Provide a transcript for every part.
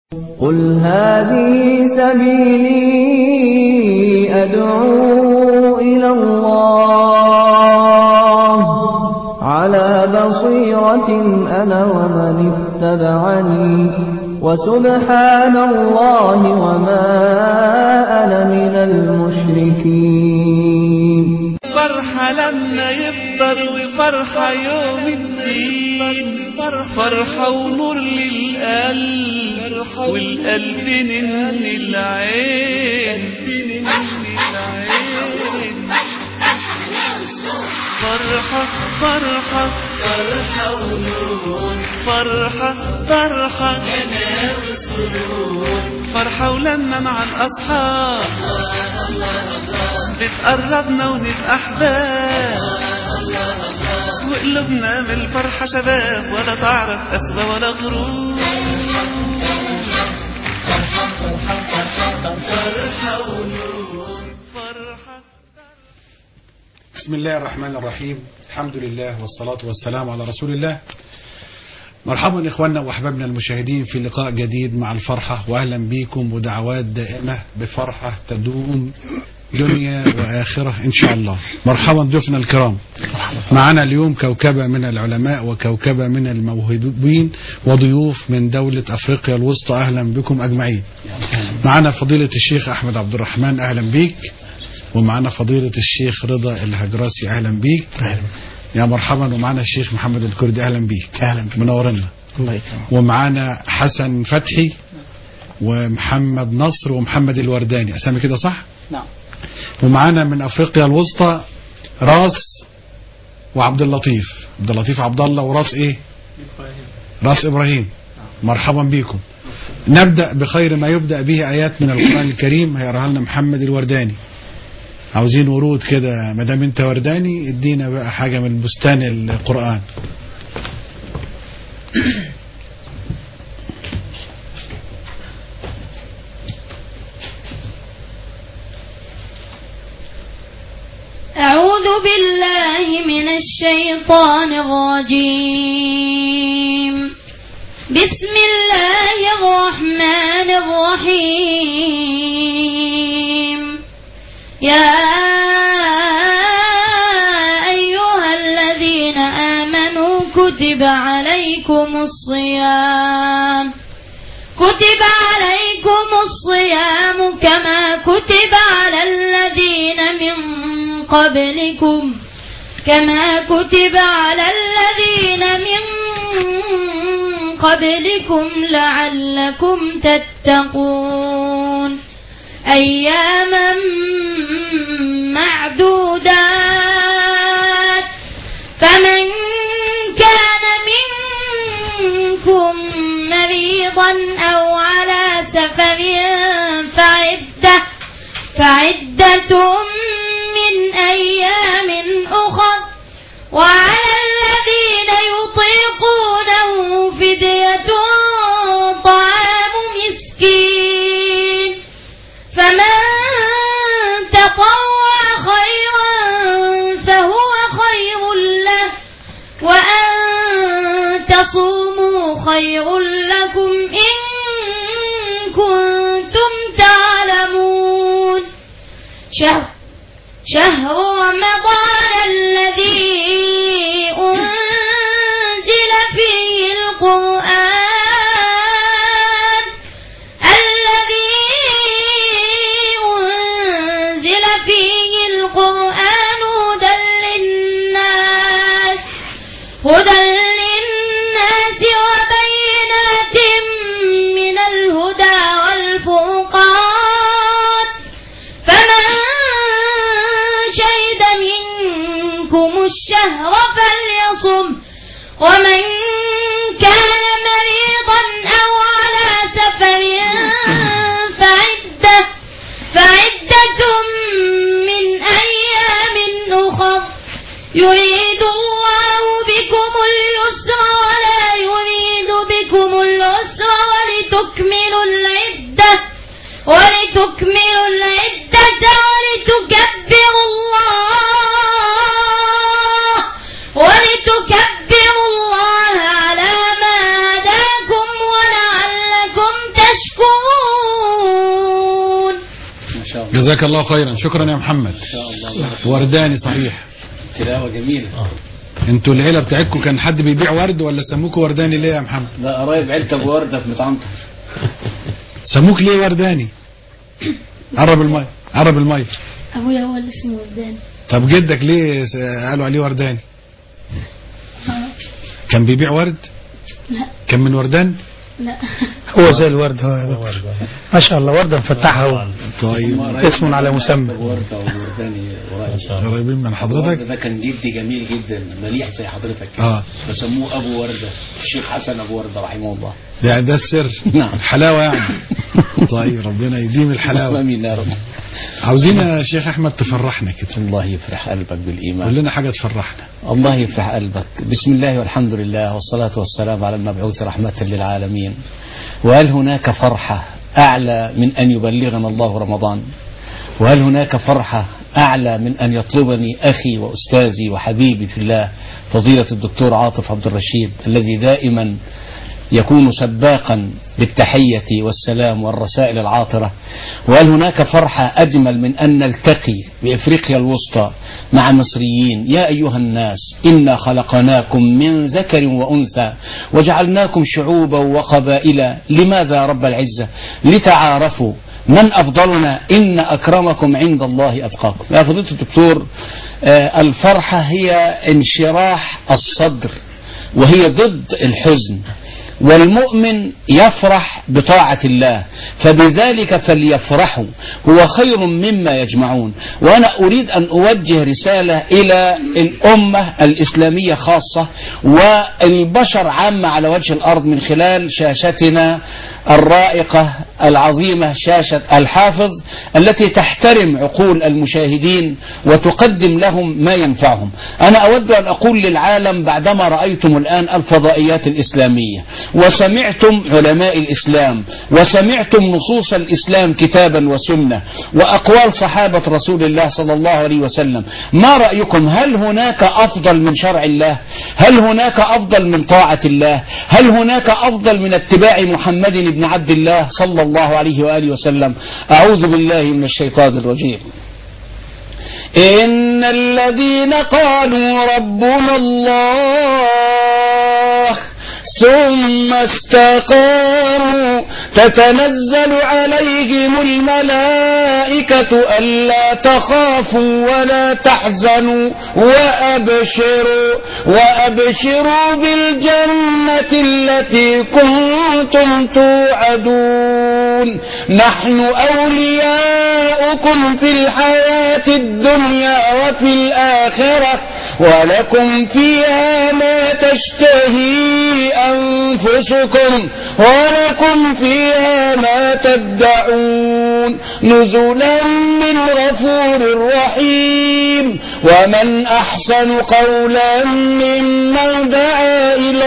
قل هذه سبيلي أدعو إلى الله على بصيرة أنا ومن اتبعني وسبحان الله وما أنا من المشركين. فرحة لما يفطر وفرحة يوم الدين، فرحة ونور للقلب والقلب من العين. فرحة فرحة فرحة ونور، فرحة فرحة هنا وسرور، فرحة ولما مع الأصحاب بتقربنا ونبقى أحباب، وقلوبنا من الفرحة شباب ولا تعرف أسباب ولا غرور. فرحة ونور فرحة. بسم الله الرحمن الرحيم، الحمد لله والصلاة والسلام على رسول الله. مرحبا إخواننا وأحبابنا المشاهدين في لقاء جديد مع الفرحة، وأهلا بكم ودعوات دائمة بفرحة تدوم دنيا وآخرة إن شاء الله. مرحبا ضيوفنا الكرام، معنا اليوم كوكبة من العلماء وكوكبة من الموهوبين وضيوف من دولة أفريقيا الوسطى. أهلا بكم أجمعين. معنا فضيلة الشيخ أحمد عبد الرحمن، أهلا بيك. ومعنا فضيلة الشيخ رضا الهجراسي، أهلا بيك. يا مرحبا. ومعنا الشيخ محمد الكردي، أهلا بيك. أهلا بيك، منورنا. الله يكرمك. ومعنا حسن فتحي ومحمد نصر ومحمد الورداني، أسامي كده صح؟ نعم. ومعنا من أفريقيا الوسطى راس وعبد اللطيف، عبد اللطيف عبد الله، وراس إيه؟ راس إبراهيم. مرحبا بكم. نبدأ بخير ما يبدأ به، آيات من القرآن الكريم هيقراها لنا محمد الورداني. عاوزين ورود كده، ما دام انت ورداني ادينا بقى حاجة من بستان القرآن. أعوذ بالله من الشيطان الرجيم. بسم الله الرحمن الرحيم. يا أيها الذين آمنوا كتب عليكم الصيام كما كتب على الذين من قبلكم لعلكم تتقون. أياما معدودات، فمن كان منكم مريضا أو على سفر فعدة من أيام أخر، وعلى الذين يطيقونه فدية طعام مسكين، فمن تطوع خيرا فهو خير له، وأن تصوموا خير لكم إن كنتم تعلمون. شهر رمضان الذي أنزل فيه القرآن هدى للناس وبينات من الهدى والفرقان، فمن شهد منكم الشهر فليصم، ومن كان مريضا أو على سفر فعدة من أيام أخر، يريد الله بكم اليسر ولا يريد بكم العسر ولتكملوا العدة ولتكبروا الله على ما هداكم ولعلكم تشكرون. جزاك الله خيرا. شكرا يا محمد. ان شاء الله. ورداني صحيح. تلاوه جميله. انتوا العيله بتاعتكم كان حد بيبيع ورد ولا سموكوا ورداني ليه يا محمد؟ لا قرايب عيلة ابو ورده في مطعنطر. سموك ليه ورداني؟ قرب الماي، قرب الماي. ابويا هو اللي اسمه وردان. طب جدك ليه قالوا عليه ورداني؟ كان بيبيع ورد؟ لا. كان من وردان؟ لا. هو زي الورد هو ما شاء الله ورده مفتحها هو. طيب اسم على مسمى. ورده وورداني قريبين من حضرتك. ده كان جدي جميل جدا مليح زي حضرتك. فسموه ابو ورده، الشيخ حسن ابو ورده رحمه الله. يعني ده السر. نعم. الحلاوه يعني. طيب ربنا يديم الحلاوه. امين يا رب. عاوزين يا شيخ احمد تفرحنا كده. الله يفرح قلبك بالايمان. قول لنا حاجه تفرحنا. الله يفرح قلبك. بسم الله والحمد لله والصلاه والسلام على المبعوث رحمه للعالمين. وهل هناك فرحه اعلى من ان يبلغنا الله رمضان؟ وهل هناك فرحه اعلى من ان يطلبني اخي واستاذي وحبيبي في الله فضيله الدكتور عاطف عبد الرشيد الذي دائما يكون سباقا بالتحية والسلام والرسائل العاطرة؟ وهل هناك فرحة أجمل من أن نلتقي بإفريقيا الوسطى مع مصريين؟ يا أيها الناس إنا خلقناكم من ذكر وأنثى وجعلناكم شعوبا وقبائل. لماذا يا رب العزة؟ لتعارفوا من أفضلنا إن أكرمكم عند الله أتقاكم. يا فضيلة الدكتور، الفرحة هي انشراح الصدر وهي ضد الحزن، والمؤمن يفرح بطاعة الله، فبذلك فليفرحوا هو خير مما يجمعون. وأنا أريد أن أوجه رسالة إلى الأمة الإسلامية خاصة والبشر عامة على وجه الأرض من خلال شاشتنا الرائقة العظيمة، شاشة الحافظ، التي تحترم عقول المشاهدين وتقدم لهم ما ينفعهم. أنا أود أن أقول للعالم بعدما رأيتم الآن الفضائيات الإسلامية وسمعتم علماء الإسلام وسمعتم نصوص الإسلام كتابا وسنة وأقوال صحابة رسول الله صلى الله عليه وسلم، ما رأيكم؟ هل هناك أفضل من شرع الله؟ هل هناك أفضل من طاعة الله؟ هل هناك أفضل من اتباع محمد بن عبد الله صلى الله عليه وآله وسلم؟ أعوذ بالله من الشيطان الرجيم. إن الذين قالوا ربنا الله ثم استقاموا تتنزل عليهم الملائكة ألا تخافوا ولا تحزنوا وأبشروا بالجنة التي كنتم توعدون. نحن أولياؤكم في الحياة الدنيا وفي الآخرة ولكم فيها ما تشتهي أنفسكم ولكم فيها ما تدعون نزلا من غفور رحيم. ومن أحسن قولا ممن دعا إلى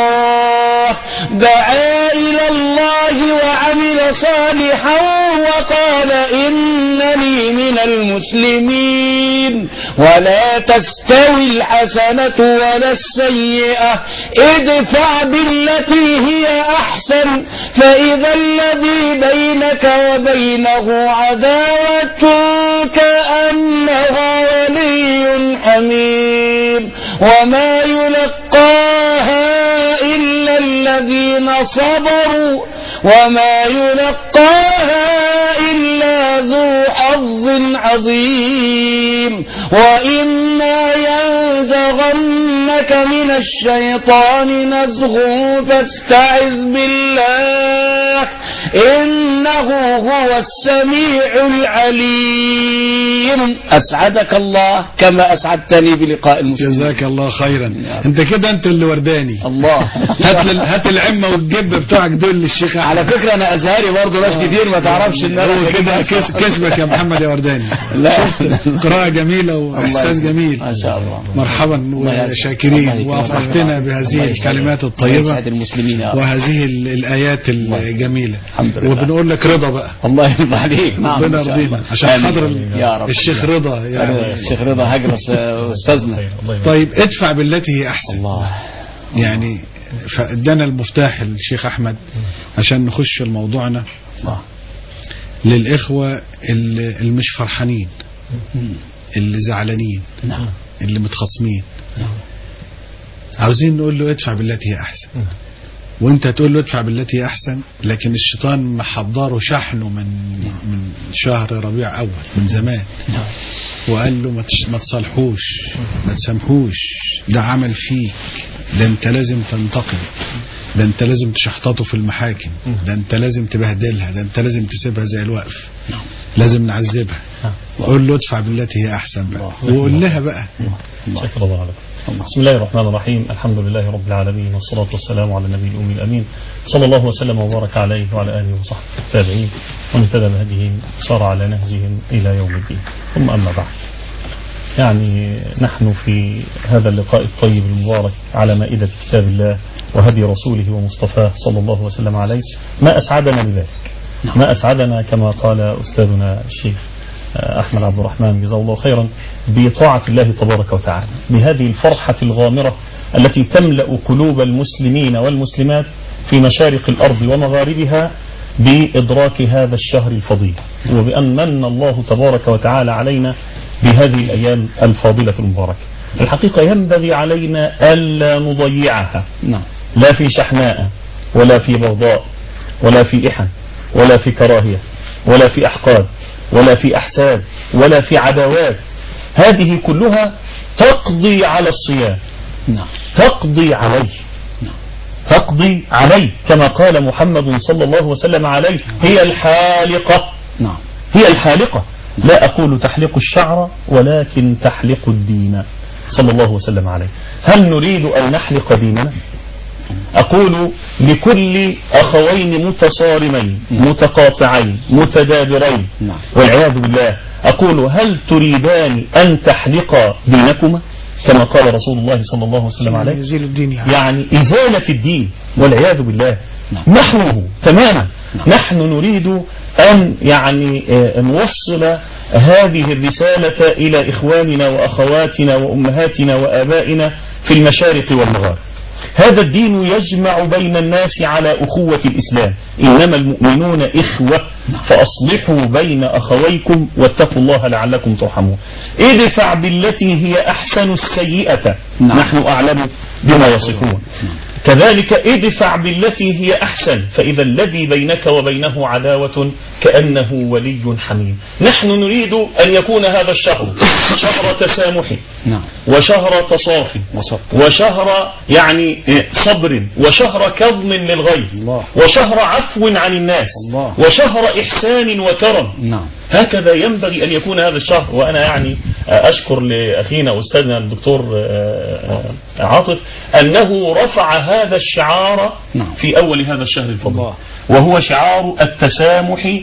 الله وعمل صالحا وقال إنني من المسلمين. ولا تستوي الحسنة ولا السيئة ادفع بالتي هي أحسن فإذا الذي بينك وبينه عداوة كأنه ولي حميم. وما يلقاها إلا الذين صبروا وما يلقاها إلا ذو حظ عظيم. وإما ينزغنك من الشيطان نزغ فاستعذ بالله إنه هو السميع العليم. أسعدك الله كما أسعدتني بلقاء المسلمين. جزاك الله خيرا. انت كده انت اللي ورداني. الله. هات العمة والجب بتوعك دول للشيخ. على فكرة أنا أزهري برضه ناس كتير ما تعرفش إن أنا كده كسبك يا محمد يا ورداني. لا قراءة جميلة وإحساس جميل. ما شاء الله. مرحبا وشاكرين وأفرحتنا بهذه الكلمات الطيبة وهذه الآيات الجميلة. وبنقول لك رضا بقى. الله يرضى عليك. نعم. ربنا يرضينا عشان حضر الشيخ رضا. الشيخ رضا هجرس أستاذنا. طيب ادفع بالتي هي أحسن. الله. يعني فادانا المفتاح الشيخ أحمد عشان نخش لموضوعنا. للإخوة اللي مش فرحانين، اللي زعلانين، اللي متخاصمين، عاوزين نقول له ادفع بالتي هي أحسن. وانت تقول له ادفع بالتي هي أحسن، لكن الشيطان محضره شحنه من شهر ربيع أول من زمان، وقال له ما تصالحوش، ما تسامحوش، ده عمل فيك، ده انت لازم تنتقم، ده انت لازم تشحططه في المحاكم، ده انت لازم تبهدلها، ده انت لازم تسيبها زي الوقف، لازم نعذبها. قول له ادفع بالتي هي أحسن بقى، وقول لها بقى. شكرا الله عليكم. بسم الله الرحمن الرحيم، الحمد لله رب العالمين، والصلاة والسلام على النبي الأمي الأمين صلى الله وسلم وبارك عليه وعلى آله وصحبه التابعين ومن اهتدى بهديهم صار على نهجهم إلى يوم الدين. ثم أما بعد، يعني نحن في هذا اللقاء الطيب المبارك على مائدة كتاب الله وهدي رسوله ومصطفاه صلى الله وسلم عليه، ما أسعدنا بذلك، ما أسعدنا كما قال أستاذنا الشيخ أحمد عبد الرحمن جزاه الله خيرا بطاعة الله تبارك وتعالى، بهذه الفرحة الغامرة التي تملأ قلوب المسلمين والمسلمات في مشارق الأرض ومغاربها بإدراك هذا الشهر الفضيل، وبأن من الله تبارك وتعالى علينا بهذه الأيام الفاضلة المباركة. الحقيقة ينبغي علينا ألا نضيعها، لا في شحناء ولا في بغضاء ولا في إحن ولا في كراهية ولا في أحقاد ولا في أحساب ولا في عداوات. هذه كلها تقضي على الصيام، تقضي عليه، تقضي عليه كما قال محمد صلى الله وسلم عليه: هي الحالقة، هي الحالقة، لا أقول تحلق الشعر ولكن تحلق الدين صلى الله وسلم عليه. هل نريد أن نحلق ديننا؟ أقول لكل أخوين متصارمين متقاطعين متدابرين والعياذ بالله، أقول: هل تريدان أن تحلق دينكما كما قال رسول الله صلى الله وسلم عليه؟ يعني إزالة الدين والعياذ بالله، نحوه تماما. نحن نريد أن يعني نوصل هذه الرسالة إلى إخواننا وأخواتنا وأمهاتنا وآبائنا في المشارق والمغارب. هذا الدين يجمع بين الناس على أخوة الإسلام، إنما المؤمنون إخوة فأصلحوا بين أخويكم واتقوا الله لعلكم ترحمون. ادفع بالتي هي أحسن السيئة، نحن أعلم بما يصفون. كذلك ادفع بالتي هي أحسن، فإذا الذي بينك وبينه عداوة كأنه ولي حميم. نحن نريد أن يكون هذا الشهر شهر تسامح وشهر تصافي وشهر يعني صبر وشهر كظم للغيظ وشهر عفو عن الناس وشهر إحسان وكرم. هكذا ينبغي أن يكون هذا الشهر. وأنا يعني أشكر لأخينا أستاذنا الدكتور عاطف أنه رفع هذا الشعار في أول هذا الشهر الفضيل، وهو شعار التسامح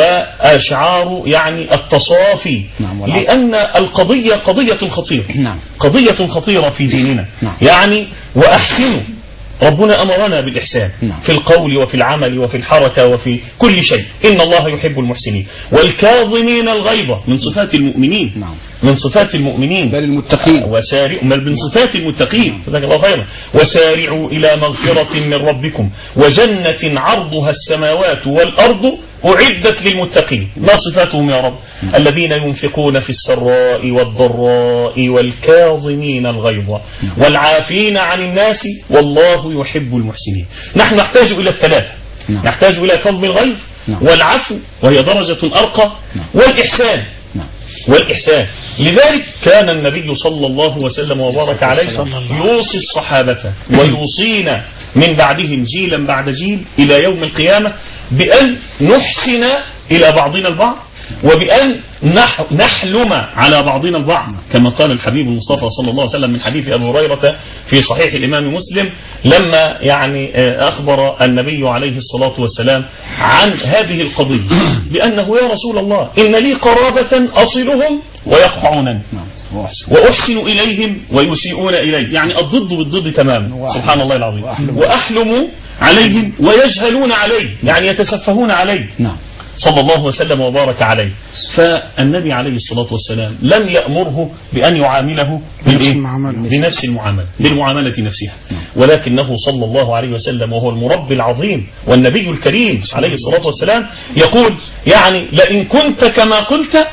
وشعار يعني التصافي، لأن القضية قضية خطيرة، قضية خطيرة في ديننا. يعني وأحسنوا، ربنا أمرنا بالإحسان في القول وفي العمل وفي الحركة وفي كل شيء، إن الله يحب المحسنين. والكاظمين الغيظ من صفات المؤمنين، من صفات المؤمنين بل المتقين، وسارعوا من صفات المتقين، جزاك الله خيرا. وسارعوا إلى مغفرة من ربكم وجنة عرضها السماوات والأرض أعدت للمتقين. ما صفاتهم يا رب؟ الذين ينفقون في السراء والضراء والكاظمين الغيظ والعافين عن الناس والله يحب المحسنين. نحن نحتاج إلى الثلاثة، نحتاج إلى كظم الغيظ والعفو وهي درجة أرقى والإحسان، والإحسان. لذلك كان النبي صلى الله وسلم وبارك عليه يوصي الصحابة ويوصينا من بعدهم جيلا بعد جيل إلى يوم القيامة بأن نحسن إلى بعضنا البعض وبأن نحلم على بعضنا البعض، كما قال الحبيب المصطفى صلى الله عليه وسلم من حديث أبي هريرة في صحيح الإمام مسلم، لما يعني أخبر النبي عليه الصلاة والسلام عن هذه القضية بأنه: يا رسول الله، إن لي قرابة أصلهم ويقطعونني وأحسن إليهم ويسيئون إلي، يعني الضد بالضد تماما، سبحان الله العظيم. وأحلم عليهم ويجهلون علي، يعني يتسفهون علي، صلى الله وسلم وبارك عليه. فالنبي عليه الصلاة والسلام لم يأمره بأن يعامله بنفس المعاملة، بالمعاملة نفسها، ولكنه صلى الله عليه وسلم وهو المربي العظيم والنبي الكريم عليه الصلاة والسلام يقول يعني لئن كنت كما قلت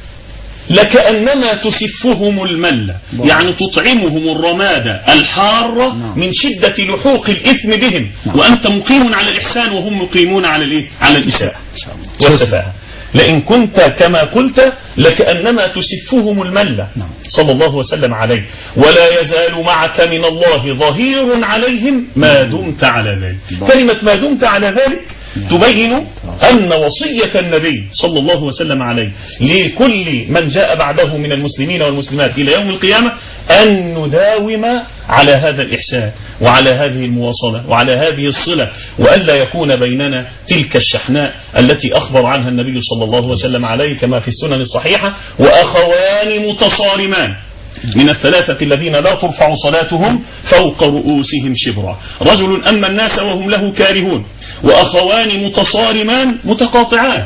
لكأنما تسفهم الملة، يعني تطعمهم الرماد الحارة من شدة لحوق الإثم بهم، وأنت مقيم على الإحسان وهم مقيمون على الإساءة والسفاهة. لئن كنت كما قلت لكأنما تسفهم الملة صلى الله وسلم عليه، ولا يزال معك من الله ظهير عليهم ما دمت على ذلك. كلمة ما دمت على ذلك تبين أن وصية النبي صلى الله وسلم عليه لكل من جاء بعده من المسلمين والمسلمات إلى يوم القيامة أن نداوم على هذا الإحسان وعلى هذه المواصلة وعلى هذه الصلة، وألا يكون بيننا تلك الشحناء التي أخبر عنها النبي صلى الله وسلم عليه كما في السنن الصحيحة: وأخوان متصارمان من الثلاثة الذين لا ترفع صلاتهم فوق رؤوسهم شبرا، رجل أما الناس وهم له كارهون، وأخوان متصارمان متقاطعان.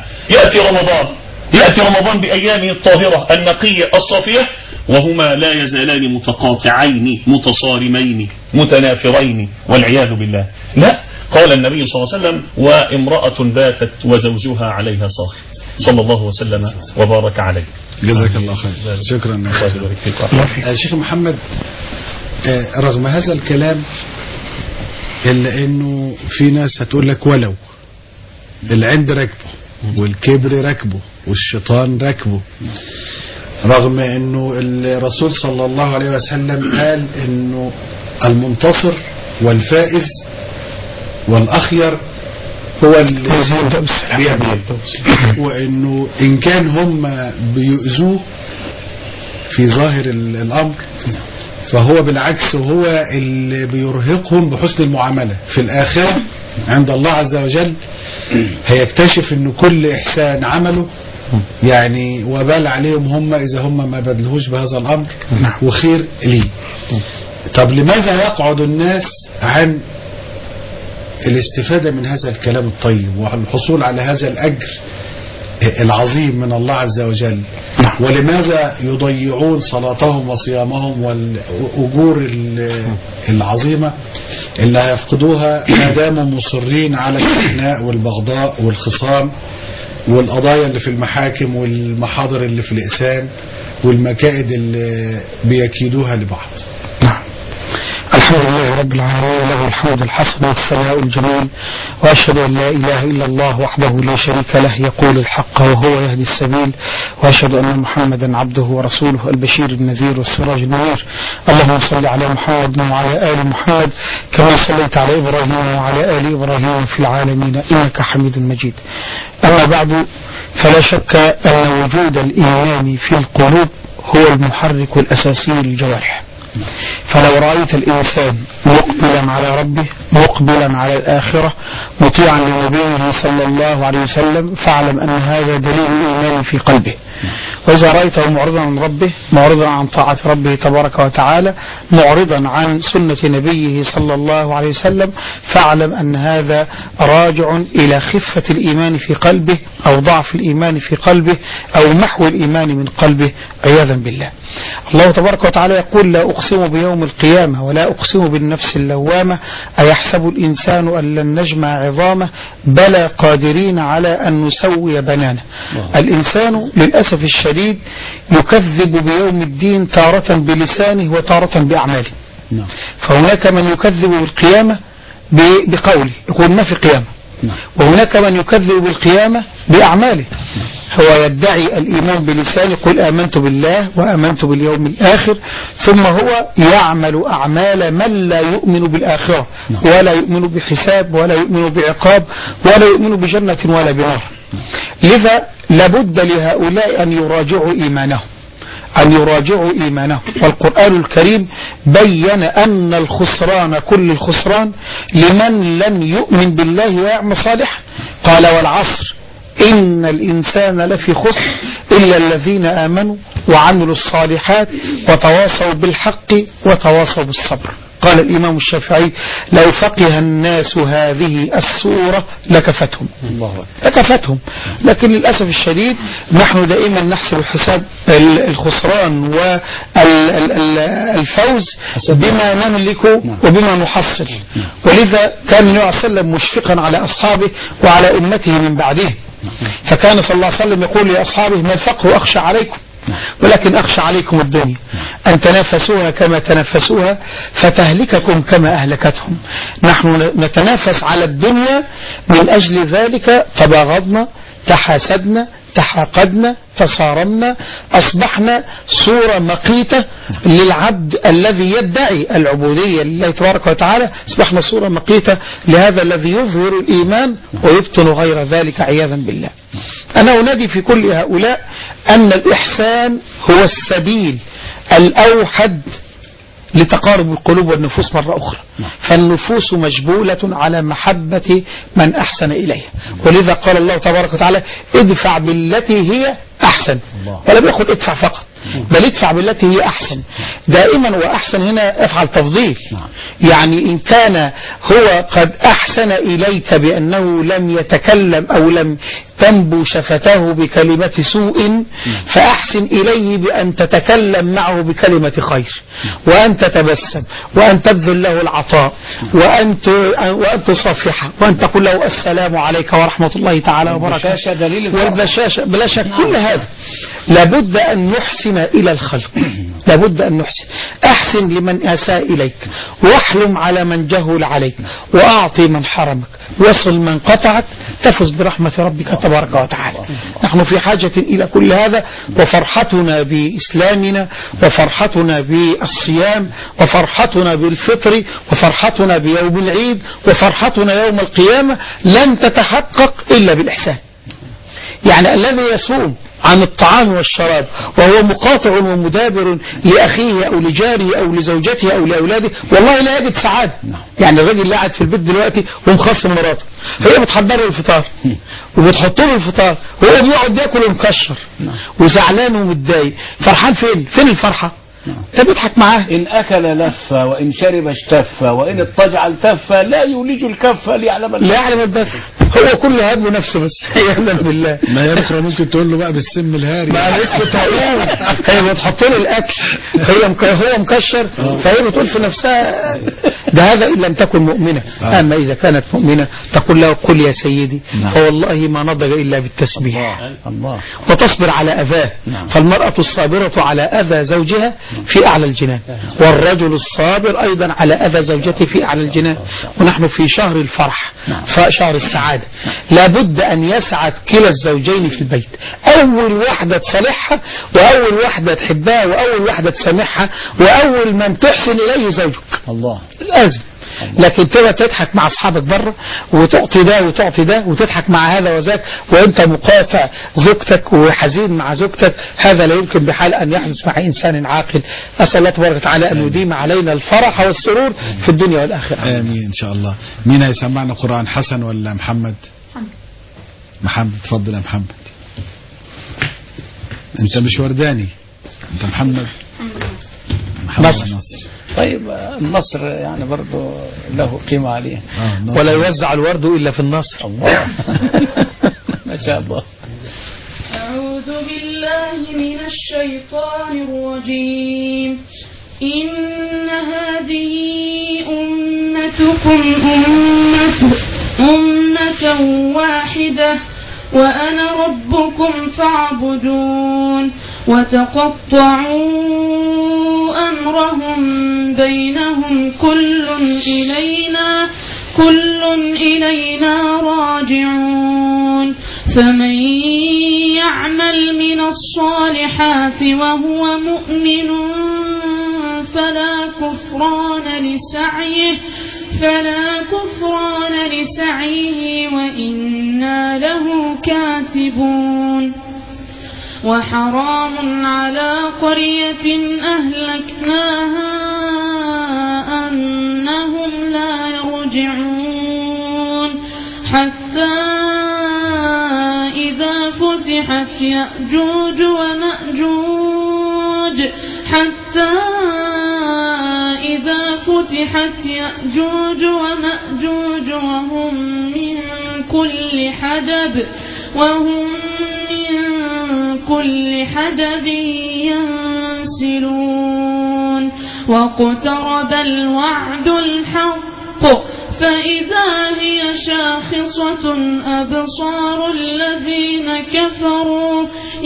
يأتي رمضان بأيامه الطاهرة النقية الصافية وهما لا يزالان متقاطعين متصارمين متنافرين والعياذ بالله. لا، قال النبي صلى الله عليه وسلم: وامرأة باتت وزوجها عليها ساخط، صلى الله وسلم وبارك عليه. جزاك الله خير. شكرا يا شيخ محمد. رغم هذا الكلام إلا أنه في ناس هتقول لك ولو العند ركبه والكبر ركبه والشيطان ركبه، رغم أنه الرسول صلى الله عليه وسلم قال أنه المنتصر والفائز والأخير هو اللي بيعمل، وأنه إن كان هم بيؤذوه في ظاهر الأمر فهو بالعكس هو اللي بيرهقهم بحسن المعاملة في الآخرة عند الله عز وجل. هيكتشف أنه كل إحسان عمله يعني وبال عليهم هم إذا هم ما بدلهوش بهذا الأمر وخير ليه. طب لماذا يقعد الناس عن الاستفادة من هذا الكلام الطيب والحصول على هذا الأجر العظيم من الله عز وجل؟ ولماذا يضيعون صلاتهم وصيامهم والأجور العظيمة اللي هيفقدوها ما داموا مصرين على الشحناء والبغضاء والخصام والقضايا اللي في المحاكم والمحاضر اللي في الإقسام والمكائد اللي بيكيدوها لبعض؟ الحمد لله رب العالمين، له الحمد الحسن والثناء الجميل، وأشهد أن لا إله إلا الله وحده لا شريك له يقول الحق وهو يهدي السبيل، وأشهد أن محمدا عبده ورسوله البشير النذير والسراج المنير. اللهم صل على محمد وعلى آل محمد كما صليت على إبراهيم وعلى آل إبراهيم في العالمين إنك حميد مجيد. أما بعد، فلا شك أن وجود الإيمان في القلوب هو المحرك الأساسي للجوارح. فلو رأيت الإنسان مقبلا على ربه مقبلا على الآخرة مطيعا لنبيه صلى الله عليه وسلم فاعلم أن هذا دليل إيمان في قلبه. وإذا رأيته معرضا عن ربه معرضا عن طاعة ربه تبارك وتعالى معرضا عن سنة نبيه صلى الله عليه وسلم فاعلم أن هذا راجع إلى خفة الإيمان في قلبه أو ضعف الإيمان في قلبه أو محو الإيمان من قلبه عياذا بالله. الله تبارك وتعالى يقول: لا أقسم بيوم القيامة ولا أقسم بالنفس اللوامة أيحسب الإنسان أن لن نجمع عظامه بلى قادرين على أن نسوي بنانه. الإنسان للأسف الشديد يكذب بيوم الدين تارة بلسانه وتارة بأعماله. فهناك من يكذب بالقيامة بقوله يقول ما في قيامة، وهناك من يكذب بالقيامة بأعماله. هو يدعي الإيمان بلسانه يقول آمنت بالله وآمنت باليوم الآخر، ثم هو يعمل أعمال من لا يؤمن بالآخرة ولا يؤمن بحساب ولا يؤمن بعقاب ولا يؤمن بجنة ولا بنار. لذا لابد لهؤلاء أن يراجعوا إيمانهم، والقرآن الكريم بين أن الخسران كل الخسران لمن لم يؤمن بالله ويعمل صالحا. قال: والعصر إن الإنسان لفي خسر إلا الذين آمنوا وعملوا الصالحات وتواصوا بالحق وتواصوا بالصبر. قال الإمام الشافعي لو فقه الناس هذه السورة لكفتهم، لكفتهم. لكن للأسف الشديد نحن دائما نحسب الحساب الخسران والفوز بما نملك وبما نحصل. ولذا كان النبي صلى الله عليه وسلم مشفقا على أصحابه وعلى أمته من بعده، فكان صلى الله عليه وسلم يقول لأصحابه ما الفقه أخشى عليكم ولكن أخشى عليكم الدنيا أن تنافسوها كما تنافسوها فتهلككم كما أهلكتهم. نحن نتنافس على الدنيا، من أجل ذلك تباغضنا، تحاسدنا، تحاقدنا، تصارمنا، أصبحنا صورة مقيتة للعبد الذي يدعي العبودية لله تبارك وتعالى. أصبحنا صورة مقيتة لهذا الذي يظهر الإيمان ويبطن غير ذلك عياذا بالله. أنا أنادي في كل هؤلاء أن الإحسان هو السبيل الأوحد لتقارب القلوب والنفوس مرة أخرى. فالنفوس مجبولة على محبة من أحسن إليها، ولذا قال الله تبارك وتعالى ادفع بالتي هي أحسن، ولم يقل ادفع فقط بل ادفع بالتي هي أحسن. دائما وأحسن هنا افعل تفضيل، يعني إن كان هو قد أحسن إليك بأنه لم يتكلم أو لم تنبو شفتاه بكلمة سوء، فأحسن إليه بأن تتكلم معه بكلمة خير، وأن تتبسم، وأن تبذل له العطاء، وأن تصافحه، وأن تقول له السلام عليك ورحمة الله تعالى وبركاته، والبشاشة بلا شك. كل هذا لابد أن نحسن إلى الخلق، لابد أن نحسن. أحسن لمن أساء إليك، واحلم على من جهل عليك، وأعطي من حرمك، وصل من قطعك، تفز برحمة ربك تبارك وتعالى. نحن في حاجة إلى كل هذا، وفرحتنا بإسلامنا، وفرحتنا بالصيام، وفرحتنا بالفطر، وفرحتنا بيوم العيد، وفرحتنا يوم القيامة لن تتحقق إلا بالإحسان. يعني الذي يصوم عن الطعام والشراب وهو مقاطع ومدابر لأخيه أو لجاره أو لزوجته أو لأولاده، والله لا يجد سعادة. يعني الراجل اللي قاعد في البيت دلوقتي ومخصم مراته، هي بتحضر له الفطار وبتحط له الفطار، وهو بيقعد ياكل ومكشر وزعلان ومتضايق، فرحان فين الفرحة؟ انت بتضحك معاه. إن أكل لف وإن شرب اشتف وإن اضطجع التف لا يولج الكف ليعلم البث. هو كل همه نفسه بس عياذا بالله. ما هي بكره ممكن تقول له بقى بالسم الهاري، ما اسكت هقول هي بتحط له الاكل، هو مكشر، فهي بتقول في نفسها ده هذا ان لم تكن مؤمنه. اما اذا كانت مؤمنه تقول له قل يا سيدي فوالله ما نضج الا بالتسبيح، وتصبر على اذاه. فالمراه الصابره على اذى زوجها في اعلى الجنان، والرجل الصابر ايضا على اذى زوجته في اعلى الجنان. ونحن في شهر الفرح، شهر السعادة، لابد أن يسعد كلا الزوجين في البيت. أول واحدة تصالحها، وأول واحدة تحبها، وأول واحدة تسامحها، وأول من تحسن إليه زوجك. الله لازم. لكن تبقى تضحك مع أصحابك بره، وتعطي ده وتعطي ده، وتضحك مع هذا وذاك، وأنت مقاطع زوجتك وحزين مع زوجتك، هذا لا يمكن بحال أن يحدث مع إنسان عاقل. أسأل الله تبارك وتعالى أن يديم علينا الفرح والسرور في الدنيا والآخرة. آمين إن شاء الله. مين هيسمعنا قرآن، حسن ولا محمد؟ محمد. تفضل يا محمد. أنت مش ورداني، أنت محمد نصر. طيب النصر يعني برضو له قيمة عليه، ولا يوزع الورد إلا في النصر. الله ما شاء الله. أعوذ بالله من الشيطان الرجيم. إن هذه أمتكم أمة واحدة وأنا ربكم فاعبدون. وتقطعوا أمرهم بينهم كل إلينا راجعون. فمن يعمل من الصالحات وهو مؤمن فلا كفران لسعيه وإنا له كاتبون. وحرام على قرية أهلكناها أنهم لا يرجعون. حتى إذا فتحت يأجوج ومأجوج وفتحت يأجوج ومأجوج وهم من كل حدب ينسلون واقترب الوعد الحق فإذا هي شاخصة أبصار الذين كفروا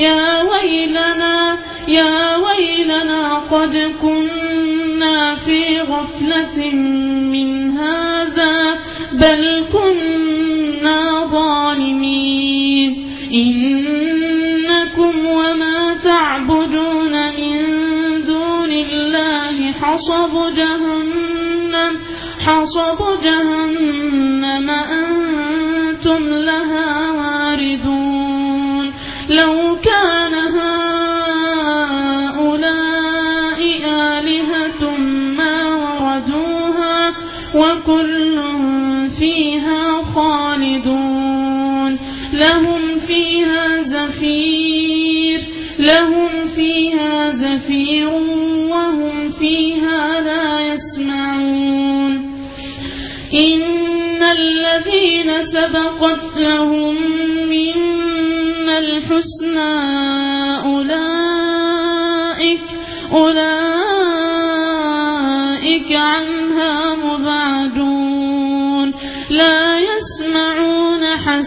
يا ويلنا قد كنا في غفلة من هذا بل كنا ظالمين إنكم وما تعبدون من دون الله حصب جهنم أنتم لها واردون لو كان هؤلاء آلهة ما وردوها وكل فيها خالدون لهم فيها زفير وهم فيها لا يسمعون إن الذين سبقت لهم منا الحسنى أولئك عنها مبعدون لا يسمعون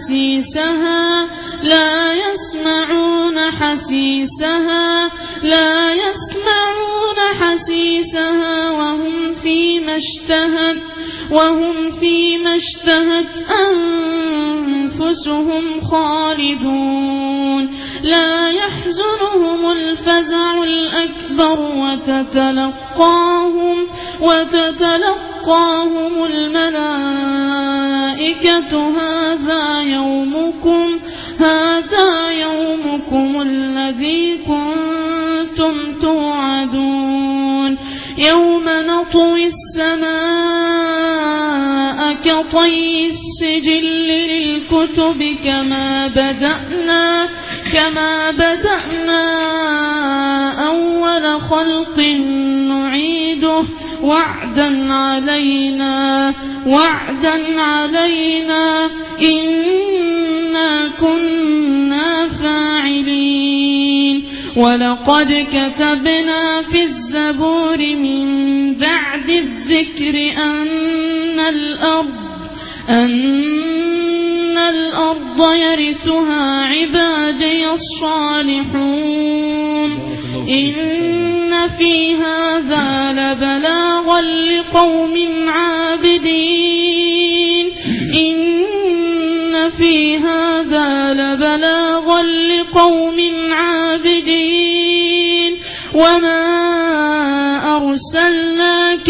حسيسها وهم فيما اشتهت أنفسهم خالدون لا يحزنهم الفزع الأكبر وتتلقاهم الملائكة هذا يومكم الذي كنتم توعدون يوم نطوي السماء كطي السجل للكتب كما بدأنا أول خلق نعيده وعدا علينا إنا كنا فاعلين ولقد كتبنا في الزبور من بعد الذكر أن الأرض يرثها عبادي الصالحون إن في هذا لبلاغا لقوم عابدين وما أرسلناك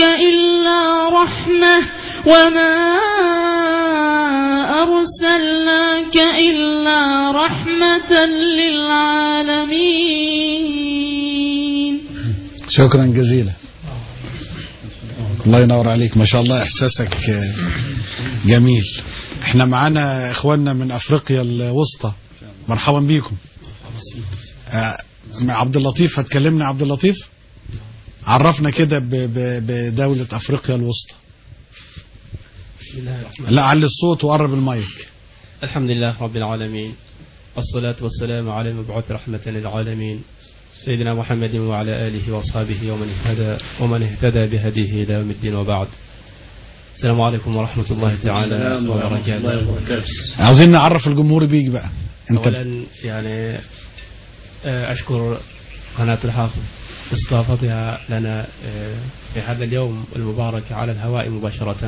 إلا رحمة للعالمين. شكرا جزيلا. الله ينور عليك، ما شاء الله احساسك جميل. احنا معانا اخواننا من افريقيا الوسطى، مرحبا بيكم. عبد اللطيف، هتكلمنا عبد اللطيف، عرفنا كده بدولة افريقيا الوسطى. لا علي الصوت وقرب المايك. الحمد لله رب العالمين والصلاة والسلام على المبعوث رحمة للعالمين سيدنا محمد وعلى آله وأصحابه ومن اهتدى بهديه إلى يوم الدين وبعد. السلام عليكم ورحمة الله تعالى وبركاته. عاوزين نعرف الجمهور بيك بقى. أولا يعني أشكر قناة الحافظ استضافتها لنا في هذا اليوم المبارك على الهواء مباشرة،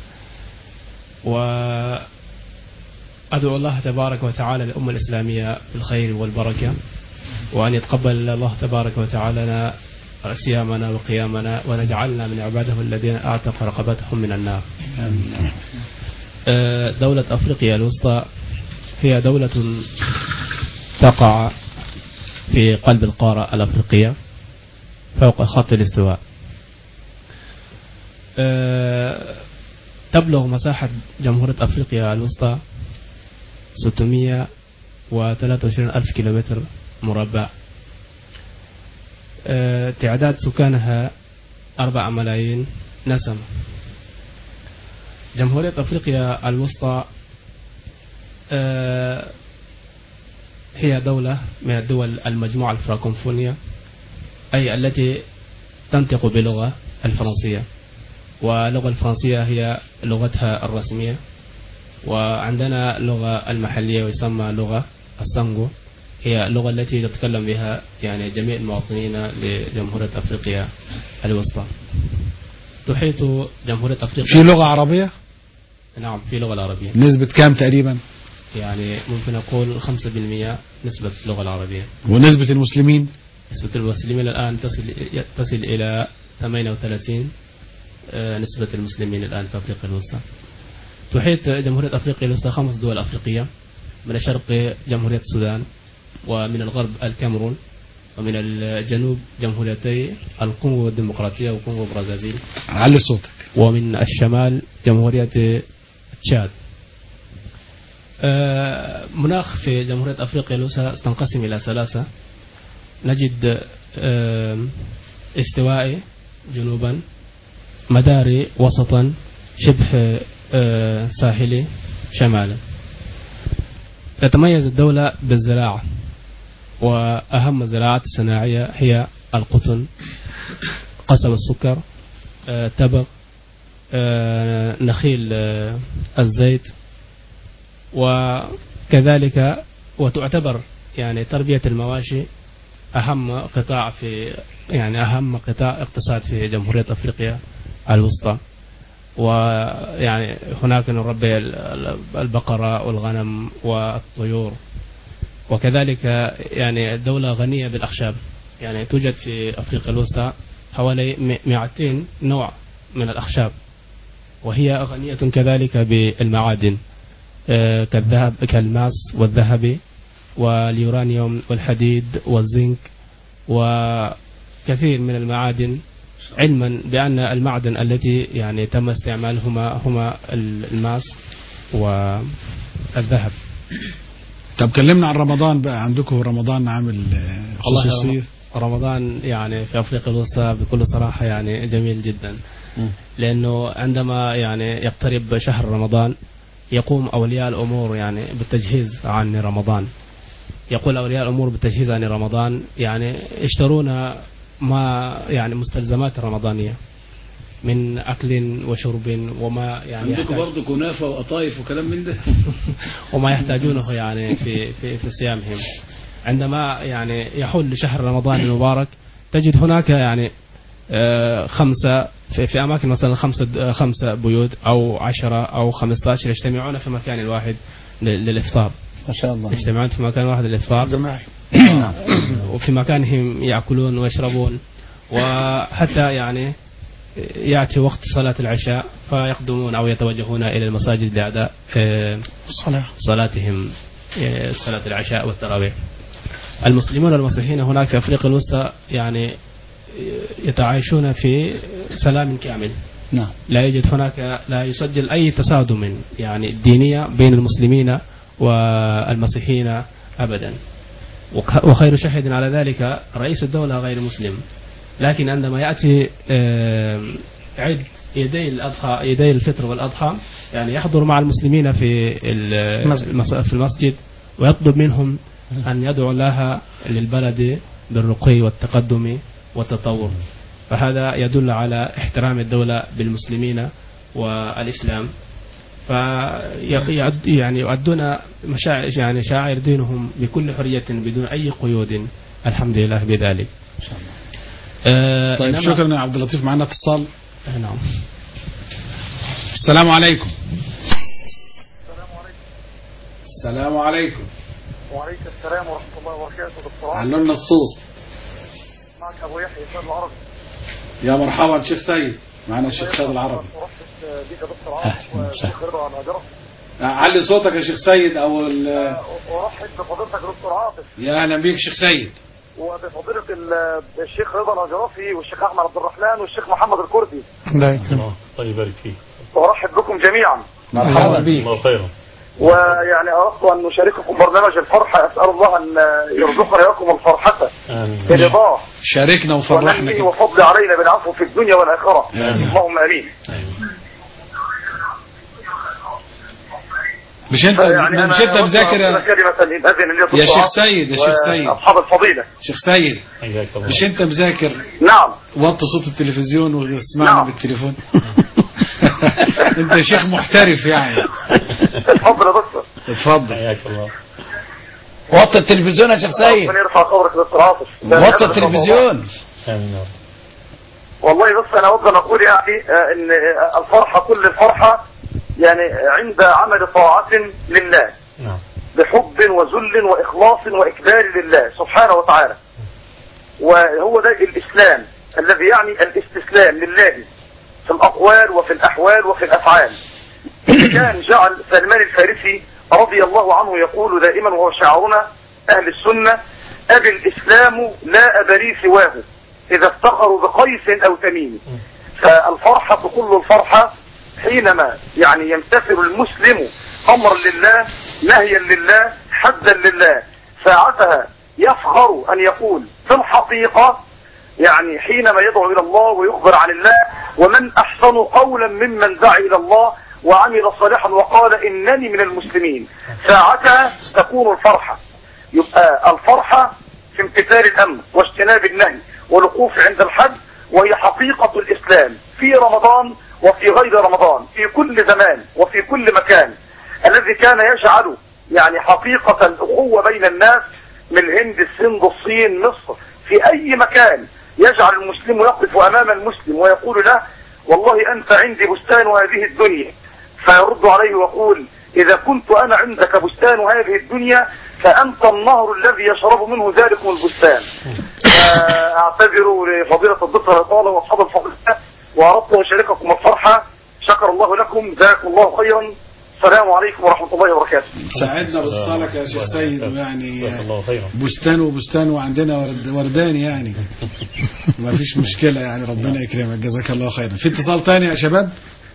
وأدعو الله تبارك وتعالى للأمة الإسلامية بالخير والبركة، وأن يتقبل الله تبارك وتعالى صيامنا وقيامنا، ونجعلنا من عباده الذين أعتق رقبتهم من النار. دولة أفريقيا الوسطى هي دولة تقع في قلب القارة الأفريقية فوق خط الاستواء. تبلغ مساحة جمهورية أفريقيا الوسطى 623 ألف كيلومتر مربع. تعداد سكانها 4 ملايين نسمة. جمهورية أفريقيا الوسطى هي دولة من الدول المجموعة الفراكوفونية، أي التي تنطق بلغة الفرنسية، واللغة الفرنسية هي لغتها الرسمية، وعندنا لغة المحلية ويسمى لغة السانغو، هي اللغة التي تتكلم بها يعني جميع المواطنين لجمهورية أفريقيا الوسطى. تحيط جمهورية أفريقيا في لغة عربية؟ نعم في لغة العربية. نسبة كام تقريبا؟ يعني ممكن أقول 5% نسبة اللغة العربية. ونسبة المسلمين؟ نسبة المسلمين الآن تصل إلى 38 نسبة المسلمين الآن في أفريقيا الوسطى. تحيط جمهورية أفريقيا الوسطى 5 دول أفريقية، من الشرق جمهورية السودان، ومن الغرب الكاميرون، ومن الجنوب جمهوريتي الكونغو الديمقراطية وكونغو برازافيل. علي صوتك. ومن الشمال جمهورية تشاد. مناخ في جمهورية أفريقيا الوسطى تنقسم إلى 3. نجد استوائي جنوبا، مداري وسطا، شبه ساحلي شمالا. تتميز الدولة بالزراعة، وأهم الزراعات الصناعية هي القطن، قصب السكر، تبغ، نخيل الزيت، وكذلك وتعتبر يعني تربية المواشي أهم قطاع اقتصاد في جمهورية أفريقيا الوسطى. ويعني هناك نربي البقرة والغنم والطيور، وكذلك يعني الدولة غنية بالأخشاب، يعني توجد في أفريقيا الوسطى حوالي 200 نوع من الأخشاب، وهي غنية كذلك بالمعادن كالذهب كالماس والذهب واليورانيوم والحديد والزنك وكثير من المعادن، علما بأن المعدن التي يعني تم استعمالهما هما الماس والذهب. طب كلمنا عن رمضان بقى، عندكم رمضان عامل خصوصية؟ رمضان يعني في أفريقيا الوسطى بكل صراحة يعني جميل جدا، لأنه عندما يعني يقترب شهر رمضان يقوم أولياء الأمور يعني بالتجهيز عن رمضان. يقول أولياء الأمور بالتجهيز عن رمضان يعني يشترون ما يعني مستلزمات الرمضانية من أكل وشرب وما يعني عندكم برضه كنافة وقطايف وكلام من ده وما يحتاجونه يعني في صيامهم. عندما يعني يحل شهر رمضان المبارك تجد هناك يعني 5 في أماكن مثلا 5 بيوت أو 10 أو 15 يجتمعون في مكان واحد للإفطار. ما شاء الله. يجتمعون في مكان واحد للإفطار جماعي وفي مكانهم يأكلون ويشربون، وحتى يعني يأتي وقت صلاة العشاء فيقدمون أو يتوجهون إلى المساجد لأداء صلاتهم صلاة العشاء والتراويح. المسلمون والمسيحيين هناك في أفريقيا الوسطى يعني يتعايشون في سلام كامل. نعم. لا يوجد هناك، لا يسجل أي تصادم يعني دينية بين المسلمين والمسيحيين أبدا. وخير شاهد على ذلك رئيس الدولة غير مسلم، لكن عندما يأتي عيد يدي الفطر والأضحى يعني يحضر مع المسلمين في المسجد ويطلب منهم أن يدعو الله للبلد بالرقي والتقدم والتطور. فهذا يدل على احترام الدولة بالمسلمين والإسلام، يعني يؤدون يعني شعائر دينهم بكل حرية بدون أي قيود، الحمد لله بذلك. طيب شكرا يا عبد اللطيف. معنا اتصال. نعم. السلام عليكم. السلام عليكم. وعليكم السلام ورحمة الله وبركاته. دكتور علمنا الصوت. معك أبو يحيى سيد العربي. يا مرحبا شيخ سيد. معنا الشيخ سيد العربي. ورحت بك دكتور عاطف والشيخ رضا الهجرة. علي صوتك يا شيخ سيد او ورحت بفضيلتك دكتور عاطف. يا اهلا بيك شيخ سيد. وبفضيلة الشيخ رضا الهجرافي والشيخ احمد عبد الرحمن والشيخ محمد الكردي. الله يبارك فيك. ورحب بكم جميعا. مرحبا بك. الله خيرا. ويعني أردت أن نشارككم برنامج الفرحة، أسأل الله أن يرزقنا لكم الفرحة برضاه. شاركنا وفرحنا وفضل علينا بالعفو في الدنيا والآخرة. اللهم آمين. مش انت مذاكر كلمة إن أذن لي يا شيخ سيد، يا شيخ سيد، أصحاب الفضيلة. شيخ سيد، مش انت مذاكر؟ نعم. وطي صوت التلفزيون واسمعنا نعم. بالتليفون. انت شيخ محترف يعني. اتفضل يا دكتور. اتفضل. حياك الله. وطي التلفزيون يا شيخ سيد. ربنا يرفع قبرك للصراط. وطي التلفزيون. والله بس انا اود ان اقول يعني ان الفرحه، كل الفرحه يعني عند عمل طاعه لله بحب وذل واخلاص واكبار لله سبحانه وتعالى. وهو ده الاسلام الذي يعني الاستسلام لله في الاقوال وفي الاحوال وفي الافعال. كان جعل سلمان الفارسي رضي الله عنه يقول دائما، وهو شعارنا اهل السنه: ابي الاسلام لا ابا لي سواه إذا افتخروا بقيس أو تميم. فالفرحة كل الفرحة حينما يعني يمتثل المسلم أمرا لله، نهيا لله، حدا لله، ساعتها يفخر أن يقول في الحقيقة يعني حينما يدعو إلى الله ويخبر عن الله: ومن أحسن قولا ممن دعا إلى الله وعمل صالحا وقال إنني من المسلمين. ساعتها تكون الفرحة. يبقى الفرحة في امتثال الأمر واجتناب النهي والوقوف عند الحد، وهي حقيقة الإسلام في رمضان وفي غير رمضان، في كل زمان وفي كل مكان، الذي كان يجعل يعني حقيقة الأخوة بين الناس من الهند، السند، الصين، مصر، في أي مكان يجعل المسلم يقف أمام المسلم ويقول له: والله أنت عندي بستان هذه الدنيا. فيرد عليه ويقول: إذا كنت أنا عندك بستان هذه الدنيا فأنت النهر الذي يشرب منه ذلك البستان. أعتذر لفضيلة الدكتور الإطالة وأصحاب الفضيلة، وأردت أن أشارككم الفرحة. شكر الله لكم، جزاكم الله خيرا. السلام عليكم ورحمة الله وبركاته. ساعدنا بالصالة يا شيخ سيد، يعني بستان وبستان وعندنا وردان يعني. ما فيش مشكلة يعني، ربنا يكرمك، جزاك الله خيرا. في اتصال تاني يا شباب؟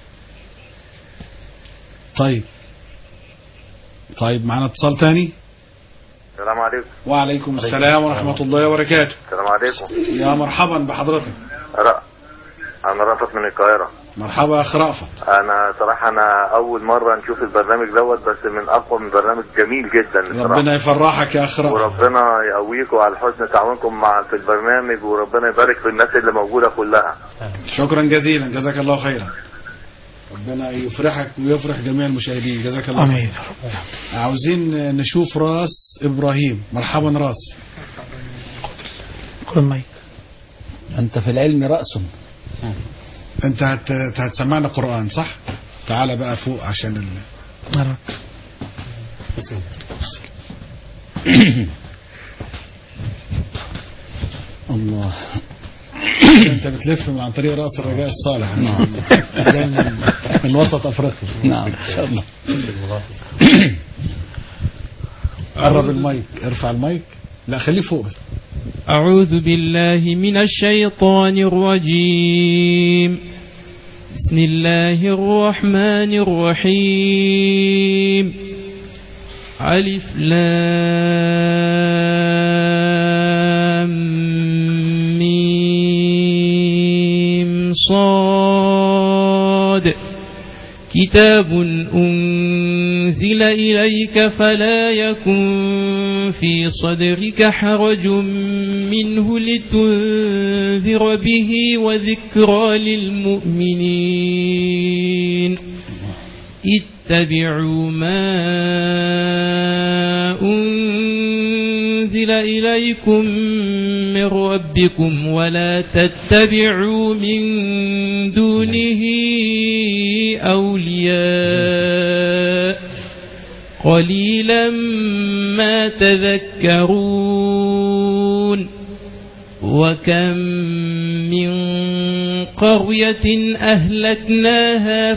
طيب معنا اتصال تاني. السلام عليكم. وعليكم السلام ورحمة الله وبركاته. السلام عليكم. يا مرحبا بحضرتك. أنا رأفت من القاهرة. مرحبا يا أخ رأفت. أنا صراحة أول مرة نشوف البرنامج دوت، بس من أقوى من برنامج جميل جدا. ربنا يفرحك يا أخ رأفت. وربنا يقويكم على حسن تعاونكم في البرنامج، وربنا يبارك في الناس اللي موجودة كلها. شكرا جزيلا، جزاك الله خيرا. ربنا يفرحك ويفرح جميع المشاهدين، جزاك الله خير. عاوزين نشوف راس إبراهيم. مرحبا راس. خذ المايك. أنت في العلم رأس. أنت هتسمعنا قرآن صح؟ تعال بقى فوق عشان بسم الله. انت بتلف عن طريق رأس الرجاء الصالح. نعم. من وسط افريقيا. نعم ان شاء الله. قرب المايك، ارفع المايك، لا خليه فوق بس. أعوذ بالله من الشيطان الرجيم. بسم الله الرحمن الرحيم. ألف لام ميم صاد. كتاب أنزل إليك فلا يكن في صدرك حرج منه لتنذر به وذكرى للمؤمنين. اتبعوا ما أنزل إليكم من ربكم ولا تتبعوا من دونه أولياء قليلا ما تذكرون. وكم من قرية أهلكناها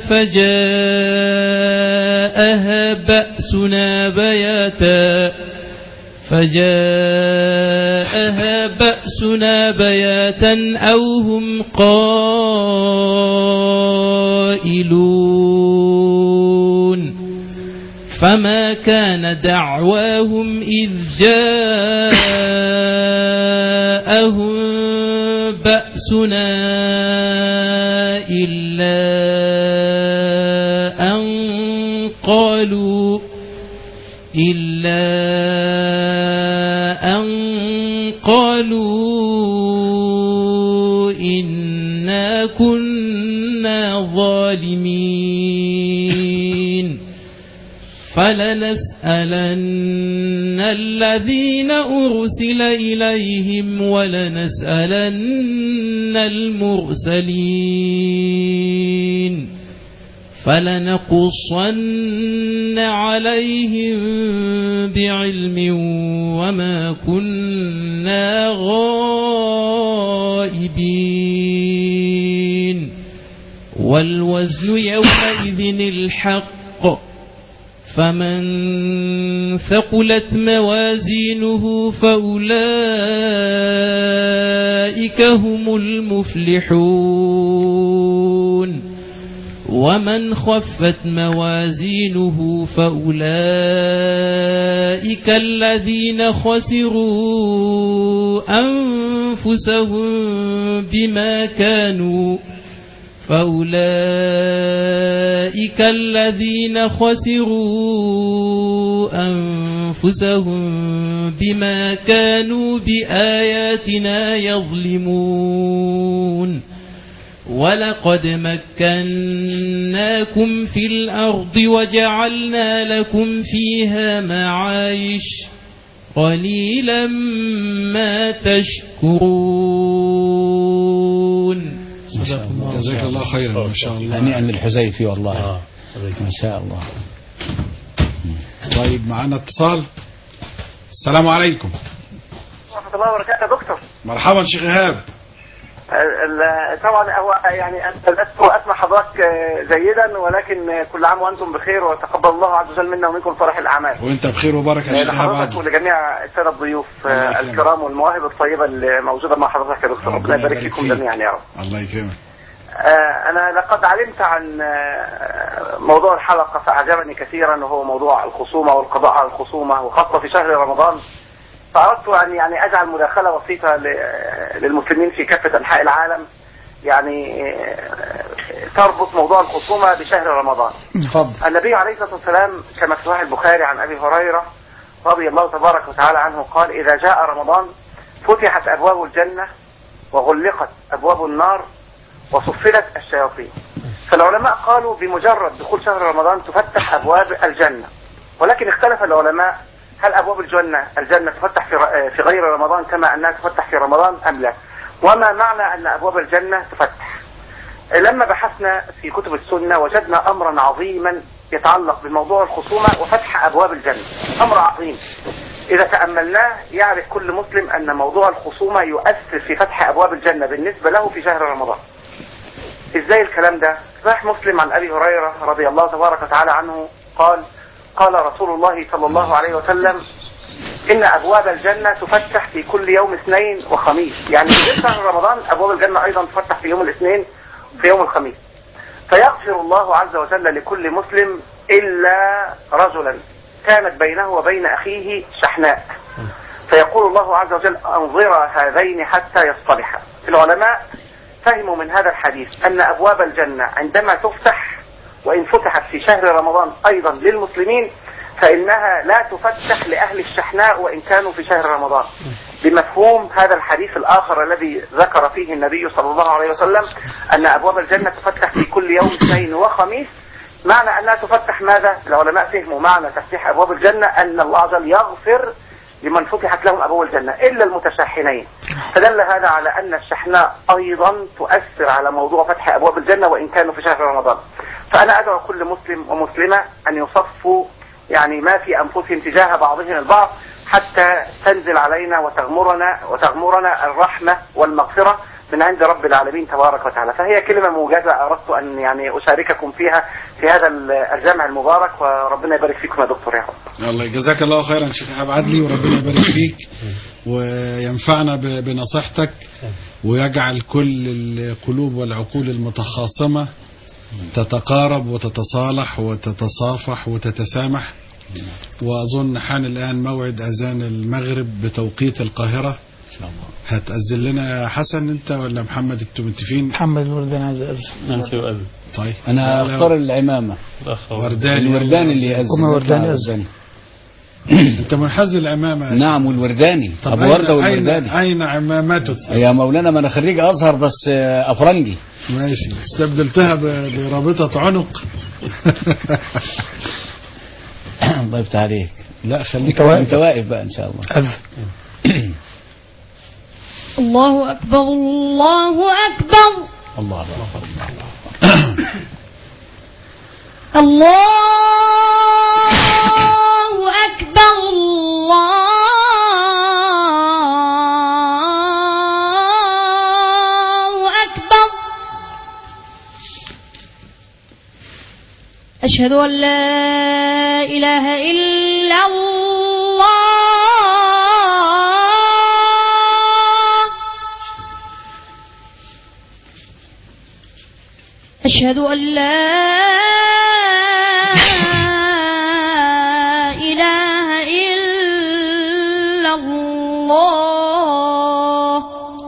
فجاءها بأسنا بياتا أو هم قائلون. فما كان دعواهم إذ جاءهم بأسنا إلا أن قالوا إلا أن قالوا إنا كنا ظالمين فلنسألن الذين أرسل إليهم ولنسألن المرسلين فلنقصن عليهم بعلم وما كنا غائبين والوزن يومئذ الحق فمن ثقلت موازينه فأولئك هم المفلحون ومن خفت موازينه فأولئك الذين خسروا أنفسهم بما كانوا بآياتنا يظلمون ولقد مكناكم في الأرض وجعلنا لكم فيها معايش قليلا ما تشكرون. جزاك الله خيرا ما شاء الله. هنيئا للحزيفي والله ما شاء الله. طيب معنا اتصال. السلام عليكم ورحمة الله وبركاته يا دكتور. مرحبا شيخ إيهاب. طبعا هو يعني أنت لست أسمع حضرتك جيدا ولكن كل عام وأنتم بخير وتقبل الله عز وجل منا ومنكم صالح الأعمال. وأنت بخير وبركة يا شيخ إيهاب. لحضرتك ولجميع السادة الضيوف الكرام والمواهب الطيبة اللي موجودة مع حضرتك يا دكتور. ربنا يبارك فيكم جميعا يا رب. الله يكرمك. أنا لقد علمت عن موضوع الحلقة فأعجبني كثيرا وهو موضوع الخصومة والقضاء على الخصومة وخاصة في شهر رمضان. فأردت أن يعني أجعل مداخلة بسيطة للمسلمين في كافة أنحاء العالم يعني تربط موضوع الخصومة بشهر رمضان. النبي عليه الصلاة والسلام كما في صحيح البخاري عن أبي هريرة رضي الله تبارك وتعالى عنه قال إذا جاء رمضان فتحت أبواب الجنة وغلقت أبواب النار وصفلت الشياطين. فالعلماء قالوا بمجرد دخول شهر رمضان تفتح أبواب الجنة، ولكن اختلف العلماء هل أبواب الجنة تفتح في غير رمضان كما أنها تفتح في رمضان أم لا، وما معنى أن أبواب الجنة تفتح. لما بحثنا في كتب السنة وجدنا أمرا عظيما يتعلق بموضوع الخصومة وفتح أبواب الجنة، أمر عظيم إذا تأملناه يعرف كل مسلم أن موضوع الخصومة يؤثر في فتح أبواب الجنة بالنسبة له في شهر رمضان. إزاي الكلام ده؟ صحيح مسلم عن أبي هريرة رضي الله تبارك وتعالى عنه قال رسول الله صلى الله عليه وسلم إن أبواب الجنة تفتح في كل يوم اثنين وخميس، يعني في شهر رمضان أبواب الجنة أيضا تفتح في يوم الاثنين وفي يوم الخميس، فيغفر الله عز وجل لكل مسلم إلا رجلا كانت بينه وبين أخيه شحناء، فيقول الله عز وجل أنظر هذين حتى يصطلحا. العلماء فهموا من هذا الحديث أن أبواب الجنة عندما تفتح وإن فتحت في شهر رمضان أيضا للمسلمين فإنها لا تفتح لأهل الشحناء وإن كانوا في شهر رمضان، بمفهوم هذا الحديث الآخر الذي ذكر فيه النبي صلى الله عليه وسلم أن أبواب الجنة تفتح في كل يوم اثنين وخميس. معنى أنها تفتح ماذا؟ العلماء فهموا معنى تفتح أبواب الجنة أن الله عز وجل يغفر لمن فتحت لهم أبواب الجنة إلا المتشحنين. فدل هذا على أن الشحناء أيضا تؤثر على موضوع فتح أبواب الجنة وإن كانوا في شهر رمضان. فأنا أدعو كل مسلم ومسلمة أن يصفوا يعني ما في أنفسهم تجاه بعضهم البعض حتى تنزل علينا وتغمرنا الرحمة والمغفرة من عند رب العالمين تبارك وتعالى. فهي كلمة موجزة أردت أن يعني أشارككم فيها في هذا الجمع المبارك، وربنا يبارك فيكم يا دكتور يا رب. الله جزاك الله خيرا شيخ إيهاب عدلي، وربنا يبارك فيك وينفعنا بنصيحتك ويجعل كل القلوب والعقول المتخاصمة تتقارب وتتصالح وتتصافح وتتسامح. وأظن حان الآن موعد أذان المغرب بتوقيت القاهرة. هتأذن لنا يا حسن أنت ولا محمد؟ انتوا متفقين؟ محمد الوردان عايز يأذن. طيب أنا أختار العمامة. الورداني اللي يأذن. ورداني يأذن. انت منحاز للامامه. نعم، والورداني ابو ورده والورداني. اين عمامته يا مولانا؟ ما انا خريج ازهر بس افرنجي. ماشي، استبدلتها برابطه عنق. الله يفتح عليك. لا خليك انت واقف بقى ان شاء الله. الله أكبر الله أكبر الله أكبر الله أكبر الله أكبر. أشهد أن لا إله إلا الله. أشهد أن لا إله إلا الله.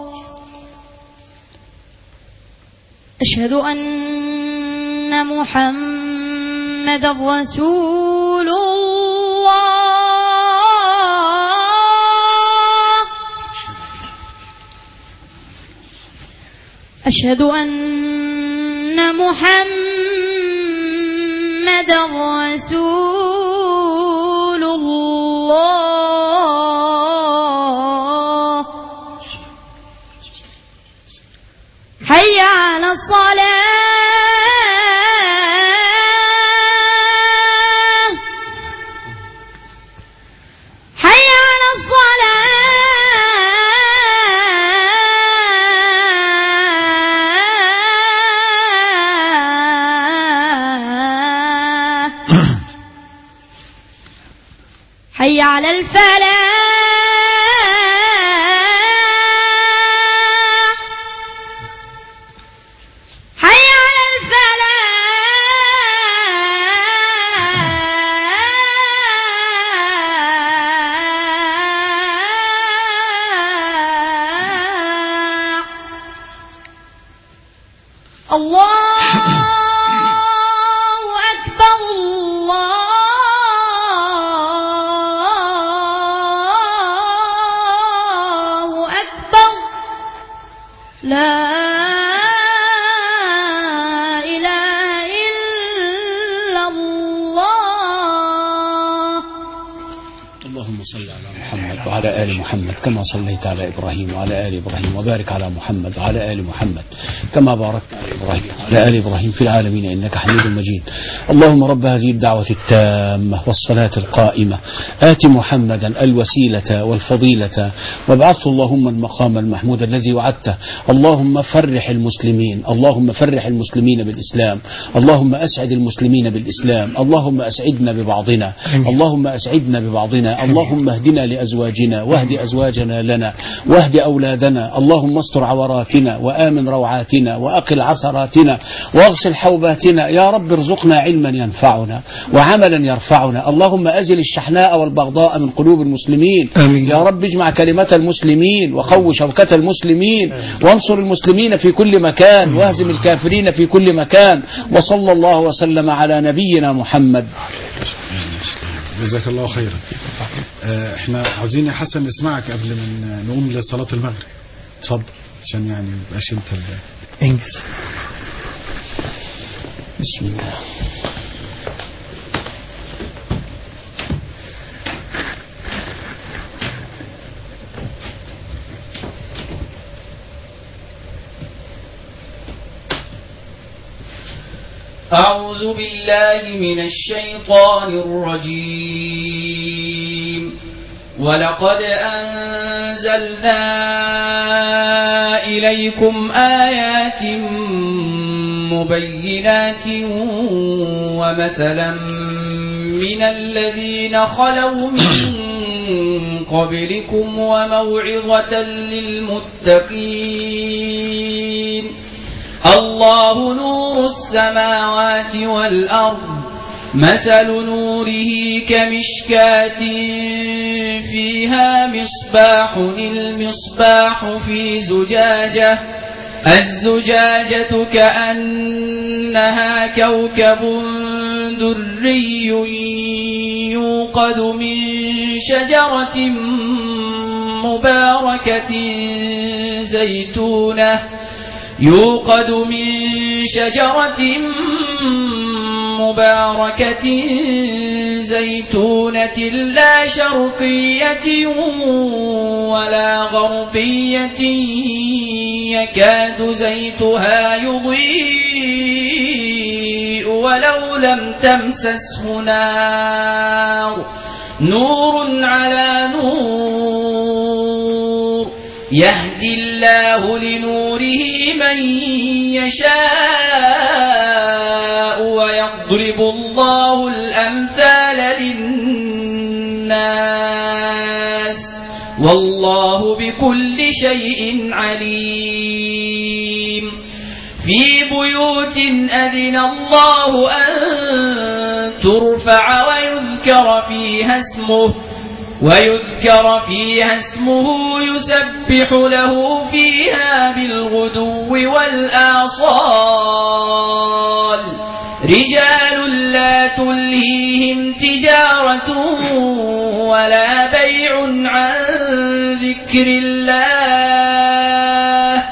أشهد أن محمد رسول الله. أشهد أن محمد رسول الله. حي على الصلاة. حي على الصلاة. حي على الفلاح. حي على الفلاح. الله أكبر الله أكبر. لا إله إلا الله. اللهم صل على محمد وعلى آل محمد كما صليت على إبراهيم وعلى آل إبراهيم، وبارك على محمد وعلى آل محمد كما باركت على إبراهيم وعلى آل إبراهيم في العالمين إنك حميد مجيد. اللهم رب هذه الدعوة التامة والصلاة القائمة آت محمدا الوسيلة والفضيلة وابعثه اللهم المقام المحمود الذي وعدته. اللهم فرح المسلمين، اللهم فرح المسلمين بالإسلام، اللهم أسعد المسلمين بالإسلام، اللهم أسعدنا ببعضنا، اللهم أسعدنا ببعضنا، اللهم اهدنا لأزواجنا واهد أزواجنا لنا واهد أولادنا، اللهم استر عوراتنا وآمن روعاتنا وأقل عثراتنا واغسل حوباتنا. يا رب ارزقنا علما ينفعنا وعملا يرفعنا. اللهم أزل الشحناء والبغضاء من قلوب المسلمين. آمين. يا رب اجمع كلمة المسلمين وقو شوكة المسلمين وانصر المسلمين في كل مكان واهزم الكافرين في كل مكان. وصلى الله وسلم على نبينا محمد. جزاك الله خيرا. احنا عاوزين يا حسن نسمعك قبل ما نقوم لصلاة المغرب. اتفضل عشان يعني مبقاش انت انجز. بسم الله. أعوذ بالله من الشيطان الرجيم. ولقد أنزلنا إليكم آيات مبينات ومثلا من الذين خلوا من قبلكم وموعظة للمتقين. الله نور السماوات والأرض. مثل نوره كمشكاة فيها مصباح. المصباح في زجاجة. الزجاجة كأنها كوكب دري يوقد من شجرة مباركة زيتونة لا شرقية ولا غربية يكاد زيتها يضيء ولو لم تمسسه نار نور على نور يهدي الله لنوره من يشاء ويضرب الله الأمثال للناس والله بكل شيء عليم في بيوت أذن الله أن ترفع ويذكر فيها اسمه يسبح له فيها بالغدو والآصال رجال لا تلهيهم تجارة ولا بيع عن ذكر الله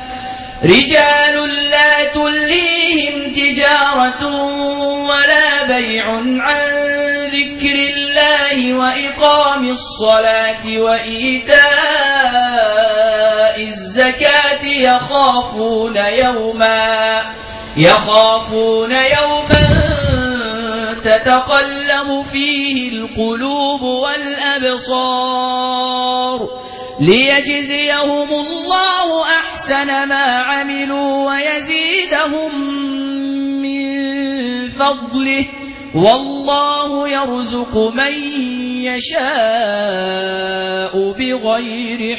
وإقام الصلاة وإيتاء الزكاة يخافون يوما تتقلب فيه القلوب والأبصار ليجزيهم الله أحسن ما عملوا ويزيدهم من فضله والله يرزق من يشاء بغير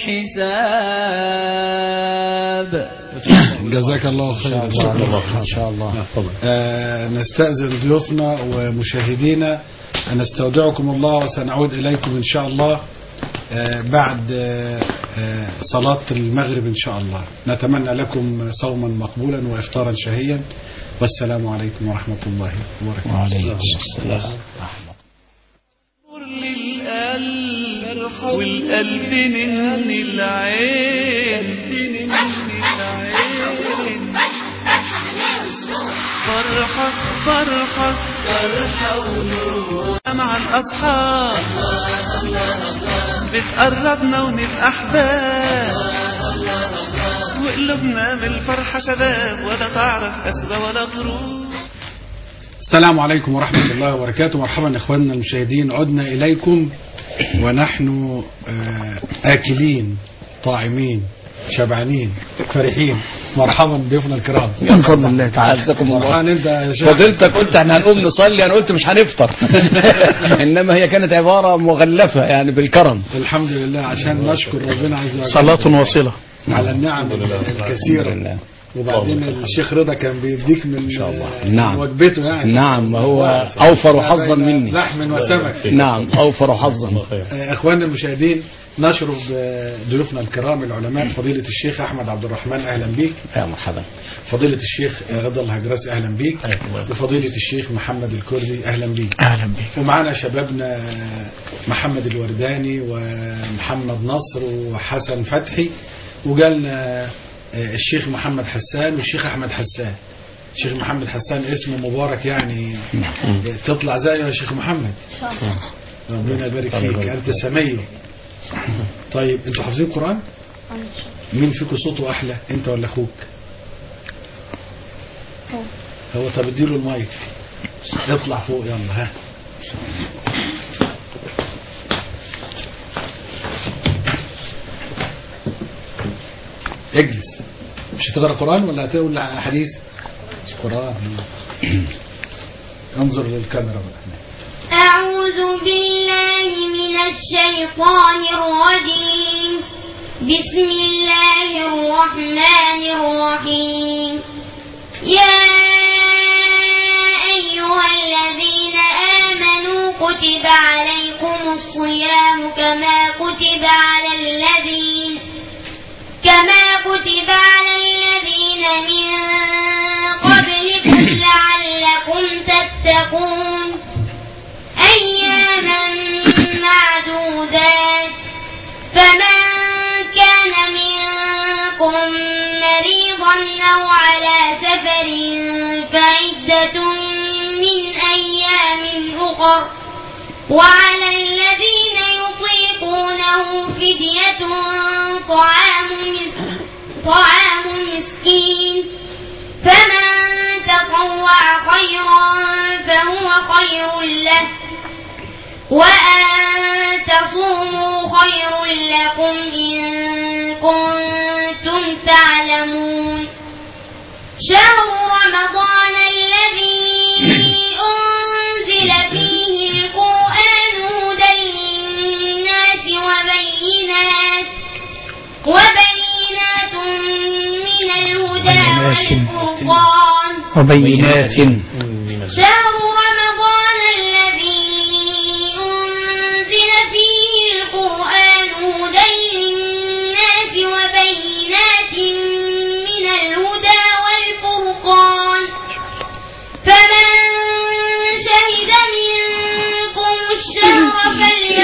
حساب. جزاك الله خيرا. إن شاء الله. نستأذن ضيوفنا ومشاهدينا أن نستودعكم الله وسنعود إليكم إن شاء الله بعد صلاة المغرب إن شاء الله. نتمنى لكم صوما مقبولا وإفطارا شهيا والسلام عليكم ورحمة الله وبركاته. وعليكم السلام. والقلب من العين فرحة ونور مع الأصحاب بتقربنا ونبقى أحباب وقلوبنا من الفرحة شباب ولا تعرف أسباب ولا غرور. السلام عليكم ورحمة الله وبركاته. مرحبا إخواننا المشاهدين، عدنا إليكم ونحن آكلين طاعمين شبعانين فرحين. مرحبا بضيوفنا الكرام. من فضل الله تعالى. عزكم الله. فضلتك قلت احنا هنقوم نصلي، انا قلت مش هنفطر. انما هي كانت عبارة مغلفة يعني بالكرم. الحمد لله عشان نشكر ربنا عز وجل. صلاة وصلة على النعم الكثيرة. وبعدين الشيخ رضا كان بيديك من نعم وجبته يعني. نعم هو أوفر حظا مني. لحم وسمك. نعم أوفر حظا. إخواننا المشاهدين، نشرف بضيوفنا الكرام العلماء فضيلة الشيخ أحمد عبد الرحمن أهلا بيك. يا مرحبا. فضيلة الشيخ رضا الهجراسي أهلا بيك. وفضيلة الشيخ محمد الكردي أهلا بيك. أهلا بيك. ومعنا شبابنا محمد الورداني ومحمد نصر وحسن فتحي، وجالنا الشيخ محمد حسان والشيخ أحمد حسان. الشيخ محمد حسان اسمه مبارك يعني تطلع زيه يا شيخ محمد. ربنا يبارك فيك، أنت سميه. طيب انتوا حافظين القرآن؟ مين فيكم صوته أحلى، أنت ولا أخوك؟ هو. طب اديله المايك اطلع فوق يلا. ها اجلس. مش هتقرأ قرآن ولا هتقول حديث؟ قرآن. انظر للكاميرا بقى. أعوذ بالله من الشيطان الرجيم. بسم الله الرحمن الرحيم. يا أيها الذين آمنوا كتب عليكم الصيام كما كتب على الذين من قبلكم لعلكم تتقون. مريضا أو على سفر فعدة من أيام أخر وعلى الذين يطيقونه فدية طعام مسكين فمن تطوع خيرا فهو خير له وأن تصوموا خير لكم إن كنتم تعلمون شهر رمضان الذي أنزل فيه القرآن هدى للناس وبينات من الهدى والفرقان وبينات شهر رمضان الذي أنزل فيه القرآن هدى للناس وبينات من الهدى والفرقان فمن شهد منكم الشهر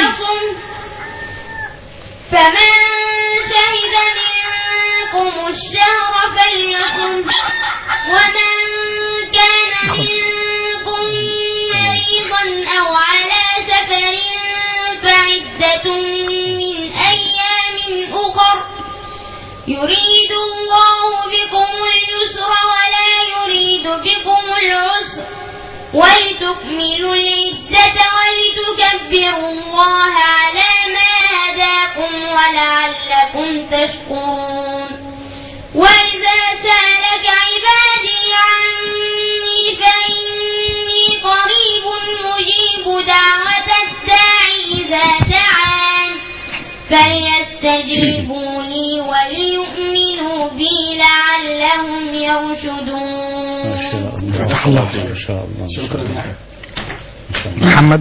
فليصم ومن كان منكم مريضا أو على سفر فعدة من أيام أخر يريد الله بكم اليسر ولا يريد بكم العسر ولتكملوا العدة ولتكبروا الله على ما هداكم ولعلكم تشكرون وإذا سألك عبادي عني فإني قريب مجيب دعوة الداعي إذا دعان فليستجيبوا لي وليؤمنوا بي لعلهم يرشدون. فتح الله إن شاء الله. شكرا. محمد.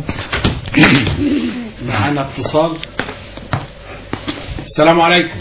معنا اتصال. السلام عليكم.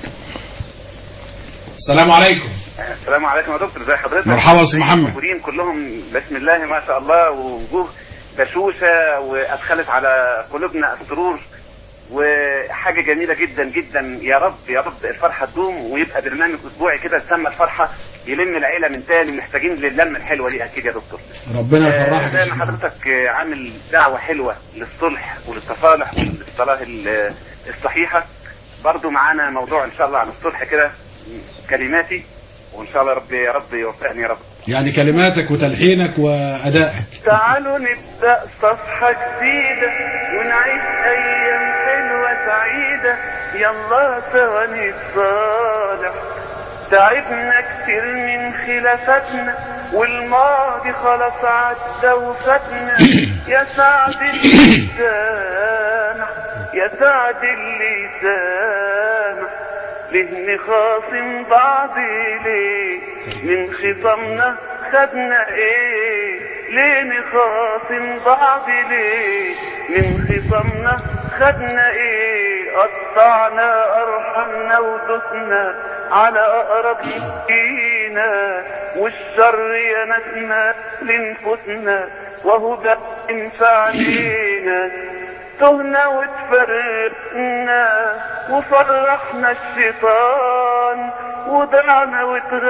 السلام عليكم. السلام عليكم يا دكتور، ازي حضرتك؟ مرحبا استاذ محمد. الموجودين كلهم بسم الله ما شاء الله ووجوه بشوشه وادخلت على قلوبنا السرور وحاجه جميله جدا جدا. يا رب يا رب الفرحه تدوم ويبقى برنامج اسبوعي كده تسمى الفرحه يلم العيله من تاني، محتاجين للمه الحلوه دي اكيد يا دكتور. ربنا يفرحك. زي ما حضرتك عامل دعوه حلوه للصلح وللتصالح وللصلاه الصحيحه، برضو معانا موضوع ان شاء الله عن الصلح كده كلماتي، وان شاء الله ربي يا رب يوفقني يا رب. يعني كلماتك وتلحينك وادائك. تعالوا نبدأ صفحة جديدة ونعيش ايام حلوة سعيدة، يلا سوا نتصالح. تعبنا كتير من خلافاتنا والماضي خلاص عدى وفاتنا، يا سعد اللي سامح يا سعد اللي سامح، ليه نخاصم بعض ليه من خصامنا خدنا ايه، ليه نخاصم بعض ليه من خصامنا خدنا ايه، قطعنا ارحمنا ودسنا على اقرب فينا والشر ينسنا لنفوسنا وهو ده ينفع لينا، تهنا وتفرقنا وفرحنا الشيطان وضعنا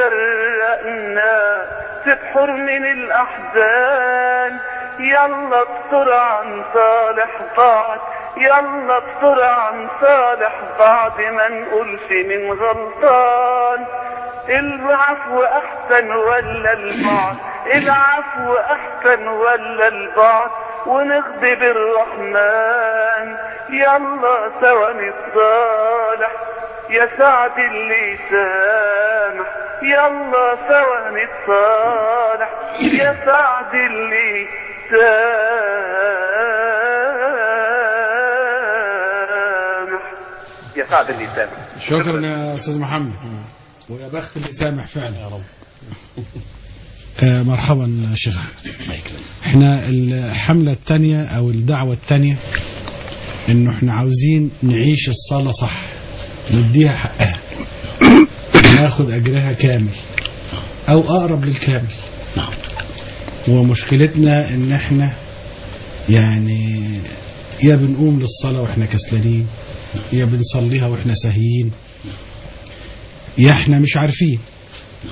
وتغرقنا في بحور من الأحزان، يلا بسرعة نصالح بعض، يلا بسرعة نصالح بعض ما نقولش من غلطان، العفو أحسن ولا البعض، العفو أحسن ولا البعض ونغضب بالرحمن، يلا سوا نتصالح يا سعد اللي سامح، يلا سوا نتصالح يا سعد اللي سامح، يا سعد اللي سامح. شكرا يا استاذ محمد، ويا بخت اللي سامح فعلا يا رب. مرحبا يا شيخ. احنا الحملة الثانية او الدعوة الثانية انه احنا عاوزين نعيش الصلاة صح، نديها حقها، ناخد اجرها كامل او اقرب للكامل. ومشكلتنا ان احنا يعني يا بنقوم للصلاة واحنا كسلانين، يا بنصليها واحنا ساهيين، يا احنا مش عارفين.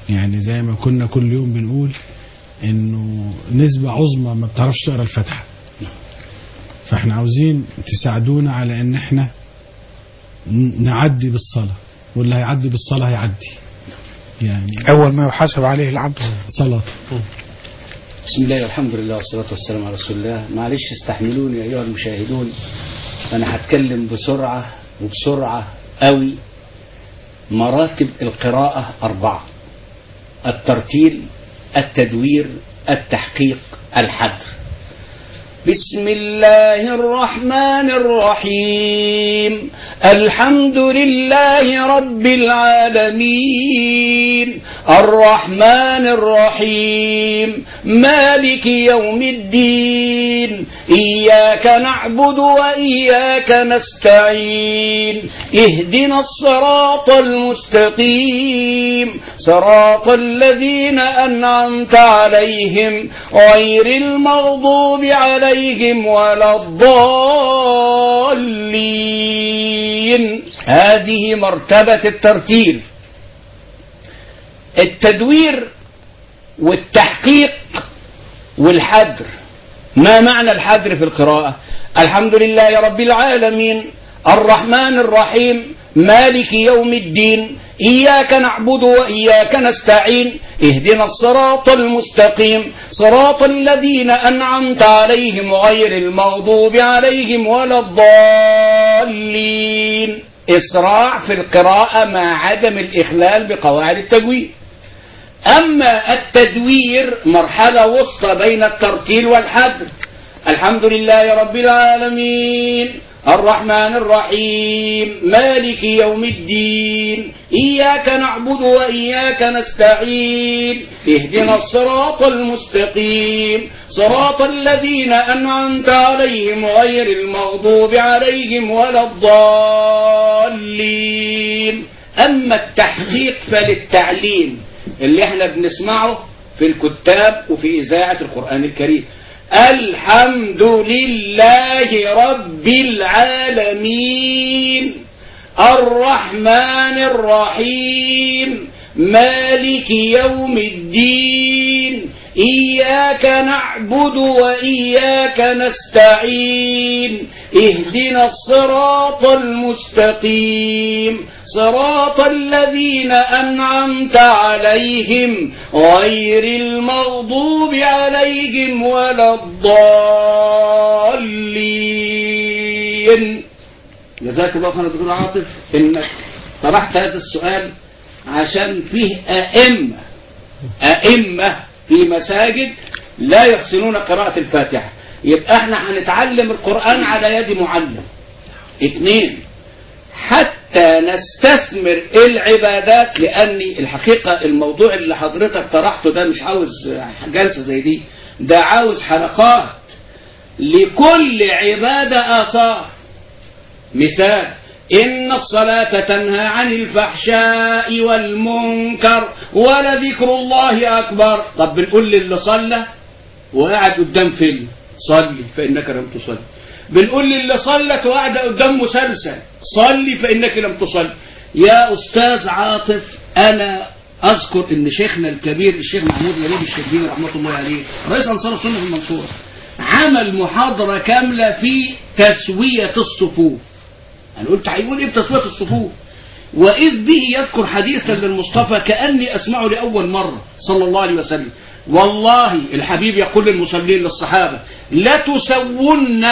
يعني زي ما كنا كل يوم بنقول انه نسبة عظمى ما بتعرفش تقرا الفاتحة، فاحنا عاوزين تساعدونا على ان احنا نعدي بالصلاة، واللي هيعدي بالصلاة هيعدي، يعني أول ما يحاسب عليه العبد صلاته. بسم الله والحمد لله والصلاة والسلام على رسول الله. معلش استحملوني أيها المشاهدون، أنا هتكلم بسرعة وبسرعة قوي. مراتب القراءة 4: الترتيل، التدوير، التحقيق، الحدر. بسم الله الرحمن الرحيم. الحمد لله رب العالمين، الرحمن الرحيم، مالك يوم الدين، إياك نعبد وإياك نستعين، اهدنا الصراط المستقيم، صراط الذين أنعمت عليهم غير المغضوب عليهم ولا الضالين. هذه مرتبة الترتيل. التدوير والتحقيق والحدر. ما معنى الحدر في القراءة؟ الحمد لله رب العالمين، الرحمن الرحيم، مالك يوم الدين، إياك نعبد وإياك نستعين، اهدنا الصراط المستقيم، صراط الذين أنعمت عليهم غير المغضوب عليهم ولا الضالين. إسراع في القراءة مع عدم الإخلال بقواعد التجويد. أما التدوير مرحلة وسطى بين الترتيل والحدر. الحمد لله رب العالمين، الرحمن الرحيم، مالك يوم الدين، إياك نعبد وإياك نستعين، اهدنا الصراط المستقيم، صراط الذين أنعمت عليهم غير المغضوب عليهم ولا الضالين. أما التحقيق فللتعليم اللي احنا بنسمعه في الكتاب وفي إذاعة القرآن الكريم. الحمد لله رب العالمين، الرحمن الرحيم، مالك يوم الدين، إياك نعبد وإياك نستعين، اهدنا الصراط المستقيم، صراط الذين أنعمت عليهم غير المغضوب عليهم ولا الضالين. جزاك الله خيرا دكتور عاطف إنك طرحت هذا السؤال، عشان فيه أئمة في مساجد لا يحسنون قراءة الفاتحة. يبقى احنا هنتعلم القرآن على يد معلم. 2، حتى نستثمر العبادات، لأن الحقيقة الموضوع اللي حضرتك طرحته ده مش عاوز جلسة زي دي، ده عاوز حلقات. لكل عبادة آثار. مثال: إن الصلاة تنهى عن الفحشاء والمنكر ولذكر الله أكبر. طب بنقول للي صلى وقاعد قدام فيلم: صلي فإنك لم تصلي. بنقول للي صلت وقاعدة قدام مسلسل: صلي فإنك لم تصلي. يا أستاذ عاطف، أنا أذكر إن شيخنا الكبير الشيخ محمود وليد الشربيني رحمة الله عليه، رئيس أنصار السنة في المنصورة، عمل محاضرة كاملة في تسوية الصفوف. أنا قلت هيقول إيه بتسوية الصفوف؟ وإذ به يذكر حديثا للمصطفى كأني أسمعه لأول مرة صلى الله عليه وسلم: والله الحبيب يقول للمصلين للصحابة: لتسون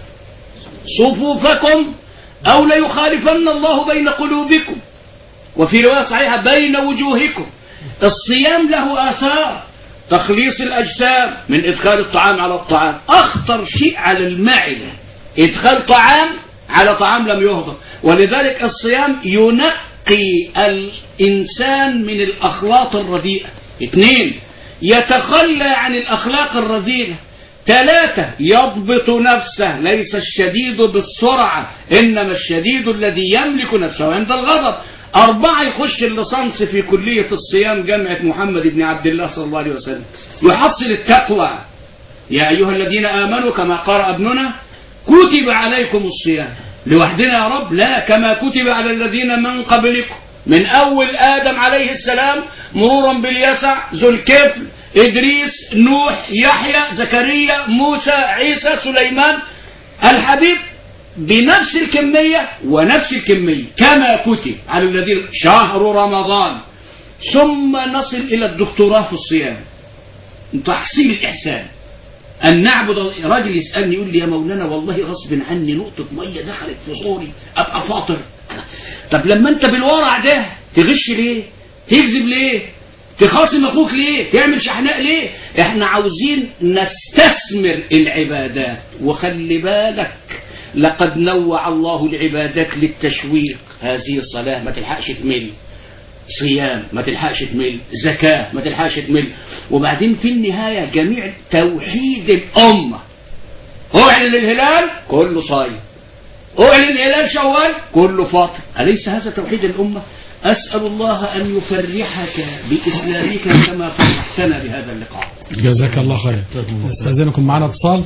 صفوفكم أو ليخالفن الله بين قلوبكم، وفي رواية صحيحة: بين وجوهكم. الصيام له آثار: تخليص الأجسام من إدخال الطعام على الطعام. أخطر شيء على المعدة إدخال طعام على طعام لم يهضم، ولذلك الصيام ينقي الإنسان من الأخلاق الرديئة. 2، يتخلى عن الأخلاق الرذيلة. 3، يضبط نفسه، ليس الشديد بالسرعة إنما الشديد الذي يملك نفسه عند الغضب. 4، يخش اللصنص في كلية الصيام جامعة محمد بن عبد الله صلى الله عليه وسلم، يحصل التقوى: يا أيها الذين آمنوا، كما قرأ ابننا: كتب عليكم الصيام. لوحدنا يا رب؟ لا، كما كتب على الذين من قبلكم من أول آدم عليه السلام مرورا باليسع ذو الكفل إدريس نوح يحيى زكريا موسى عيسى سليمان الحبيب بنفس الكمية ونفس الكمية كما كتب على الذين شهر رمضان، ثم نصل إلى الدكتوراه في الصيام، تحصيل الإحسان أن نعبد. راجل يسألني يقول لي يا مولانا والله غصب عني نقطة مية دخلت في صوري أبقى فاطر. طب لما أنت بالورع ده تغش ليه؟ تكذب ليه؟ تخاصم أخوك ليه؟ تعمل شحناء ليه؟ إحنا عاوزين نستثمر العبادات. وخلي بالك لقد نوع الله العبادات للتشويق. هذه صلاة ما تلحقش تمل، صيام ما تلحقش تمل، زكاة ما تلحقش تمل. وبعدين في النهاية جميع توحيد الأمة. أعلن الهلال كله صايم، أعلن هلال شوال كله فاطر. أليس هذا توحيد الأمة؟ أسأل الله أن يفرحك بإسلامك كما فرحتنا بهذا اللقاء. جزاك الله خير. استاذنكم معنا اتصال.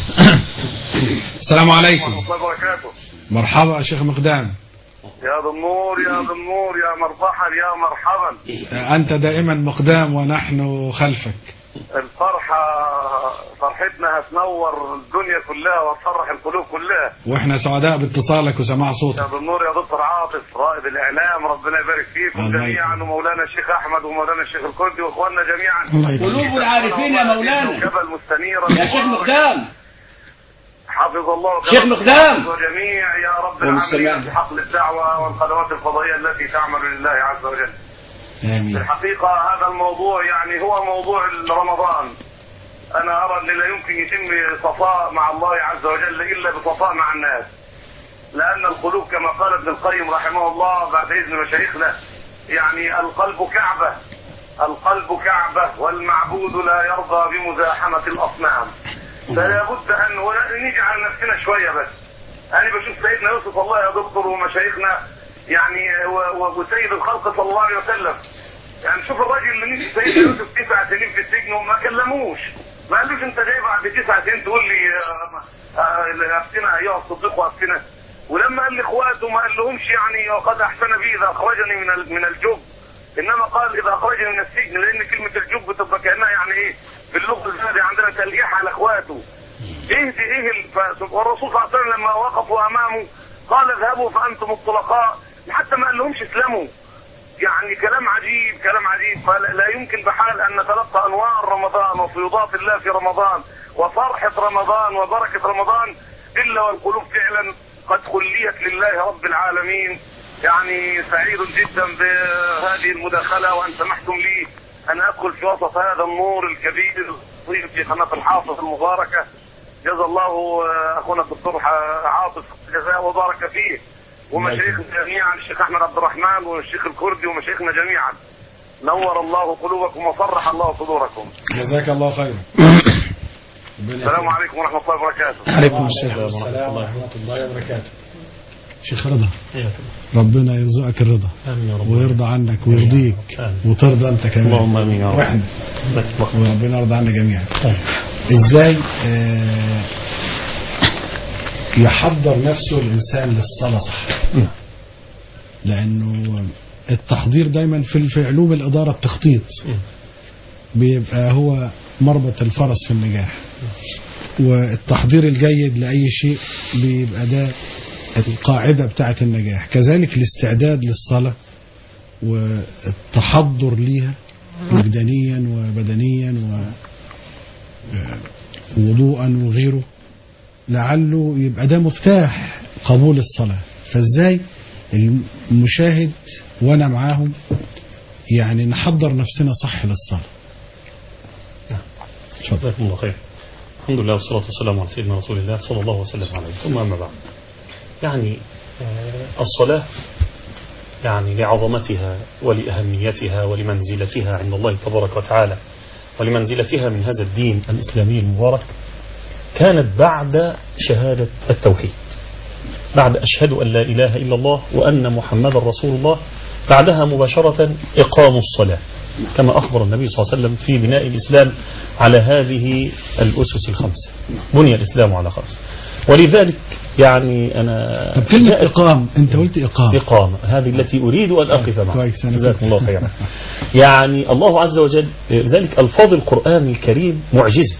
السلام عليكم. مرحبا يا شيخ مقدام. يا ذا النور يا ذا النور يا مرحبا يا مرحبا. أنت دائما مقدام ونحن خلفك. الفرحة فرحتنا هتنور الدنيا كلها وتفرح القلوب كلها. واحنا سعداء باتصالك وسماع صوتك. يا ذا النور يا دكتور عاطف رائد الإعلام، ربنا يبارك فيكم جميعا، ومولانا الشيخ أحمد ومولانا الشيخ الكردي وإخواننا جميعا. قلوب العارفين يا مولانا. يا شيخ مقدام. حفظ الله شيخ مقدام وجميع يا رب العالمين في حقل الدعوة والقنوات الفضائية التي تعمل لله عز وجل. آمين. الحقيقة هذا الموضوع يعني هو موضوع رمضان. أنا أرى أن لا يمكن يتم صفاء مع الله عز وجل إلا بصفاء مع الناس، لأن القلوب كما قال ابن القيم رحمه الله بعد إذن مشايخنا يعني القلب كعبة، القلب كعبة والمعبود لا يرضى بمزاحمة الأصنام. فلا بد أن نجعل نفسنا شوية بس. أنا بشوف سيدنا يوسف الله يا دكتور ومشايخنا يعني وسيد الخلق صلى الله عليه وسلم، يعني شوف الراجل اللي نجي سيدنا يوسف 9 سنين في السجن وما كلموش، ما قالوش انت جاي بعد 9 سنين تقول لي افتنا ايها الصديق وافتنا. ولما قال لاخواته ما قال لهمش يعني وقد احسن بي اذا اخرجني من الجب، انما قال اذا اخرجني من السجن، لان كلمه الجب تبقى كانها يعني ايه في اللغه العربيه عندنا تلقيح على اخواته. والرسول صلى الله عليه وسلم لما وقفوا امامه قال اذهبوا فانتم الطلقاء، حتى ما قال لهمش اسلموا. يعني كلام عجيب كلام عجيب. فلا يمكن بحال ان نتلقى انوار رمضان وفيضات الله في رمضان وفرحه رمضان وبركه رمضان الا والقلوب فعلا قد خليت لله رب العالمين. يعني سعيد جدا بهذه المداخله وان سمحتم لي ان ادخل في وسط هذا النور الكبير في قناه الحافظ المباركه. جزا الله اخونا الدكتور عاطف جزاء وبارك فيه، ومشايخنا جميعا الشيخ احمد عبد الرحمن والشيخ الكردي ومشايخنا جميعا. نور الله قلوبكم وفرح الله صدوركم. جزاك الله خير. السلام عليكم ورحمه الله وبركاته. عليكم السلام ورحمه الله وبركاته. شيخ رضا ربنا يرزقك الرضا ويرضى عنك ويرضيك وترضى انت كمان. اللهم امين يا رب. واحنا وربنا يرضى عنا جميعا. ازاي يحضر نفسه الانسان للصلاه صح؟ لانه التحضير دايما في علوم الاداره التخطيط بيبقى هو مربط الفرس في النجاح، والتحضير الجيد لاي شيء بيبقى ده القاعدة بتاعة النجاح. كذلك الاستعداد للصلاة والتحضر ليها وجدانيا وبدنيا ووضوءا وغيره لعله يبقى ده مفتاح قبول الصلاة. فازاي المشاهد وانا معاهم يعني نحضر نفسنا صح للصلاة. جزاكم الله خير. الحمد لله والصلاة والسلام على سيدنا رسول الله صلى الله وسلم عليه. ثم أما بعد، يعني الصلاة يعني لعظمتها ولأهميتها ولمنزلتها عند الله تبارك وتعالى ولمنزلتها من هذا الدين الإسلامي المبارك كانت بعد شهادة التوحيد، بعد أشهد أن لا إله إلا الله وأن محمد رسول الله، بعدها مباشرة إقام الصلاة كما أخبر النبي صلى الله عليه وسلم في بناء الإسلام على هذه الأسس الخمسة. بني الإسلام على خمس. ولذلك يعني أنا طب كلمة إقام، أنت قلت إقامة هذه التي أريد أن أقف معها. كويس، جزاكم الله خيرا. يعني الله عز وجل ذلك ألفاظ القرآن الكريم معجزة،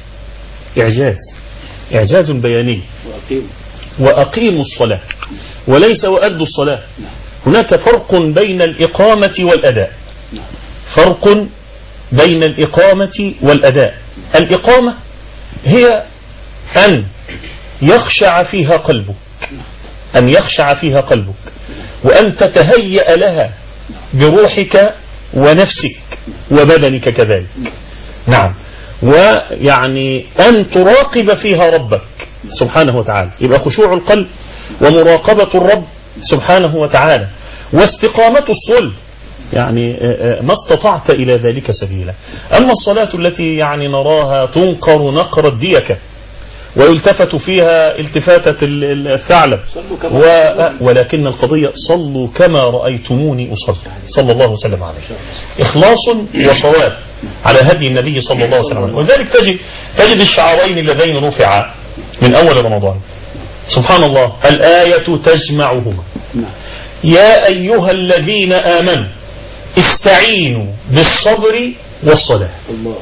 إعجاز بياني. وأقيموا الصلاة وليس وأدوا الصلاة. هناك فرق بين الإقامة والأداء، فرق بين الإقامة والأداء. الإقامة هي أن يخشع فيها قلبك، أن يخشع فيها قلبك، وأن تتهيأ لها بروحك ونفسك وبدنك كذلك. نعم. ويعني أن تراقب فيها ربك سبحانه وتعالى، يبقى خشوع القلب ومراقبة الرب سبحانه وتعالى واستقامة الصلب، يعني ما استطعت إلى ذلك سبيلا. أما الصلاة التي يعني نراها تنقر نقر الديكة ويلتفت فيها التفاتة الثعلب، ولكن القضية صلوا كما رأيتموني أصلي صلى الله وسلم عليه. إخلاص وصواب على هدي النبي صلى الله عليه وسلم. ولذلك تجد الشعارين اللذين رفعا من أول رمضان، سبحان الله، الآية تجمعهما. يا أيها الذين آمنوا استعينوا بالصبر والصلاة.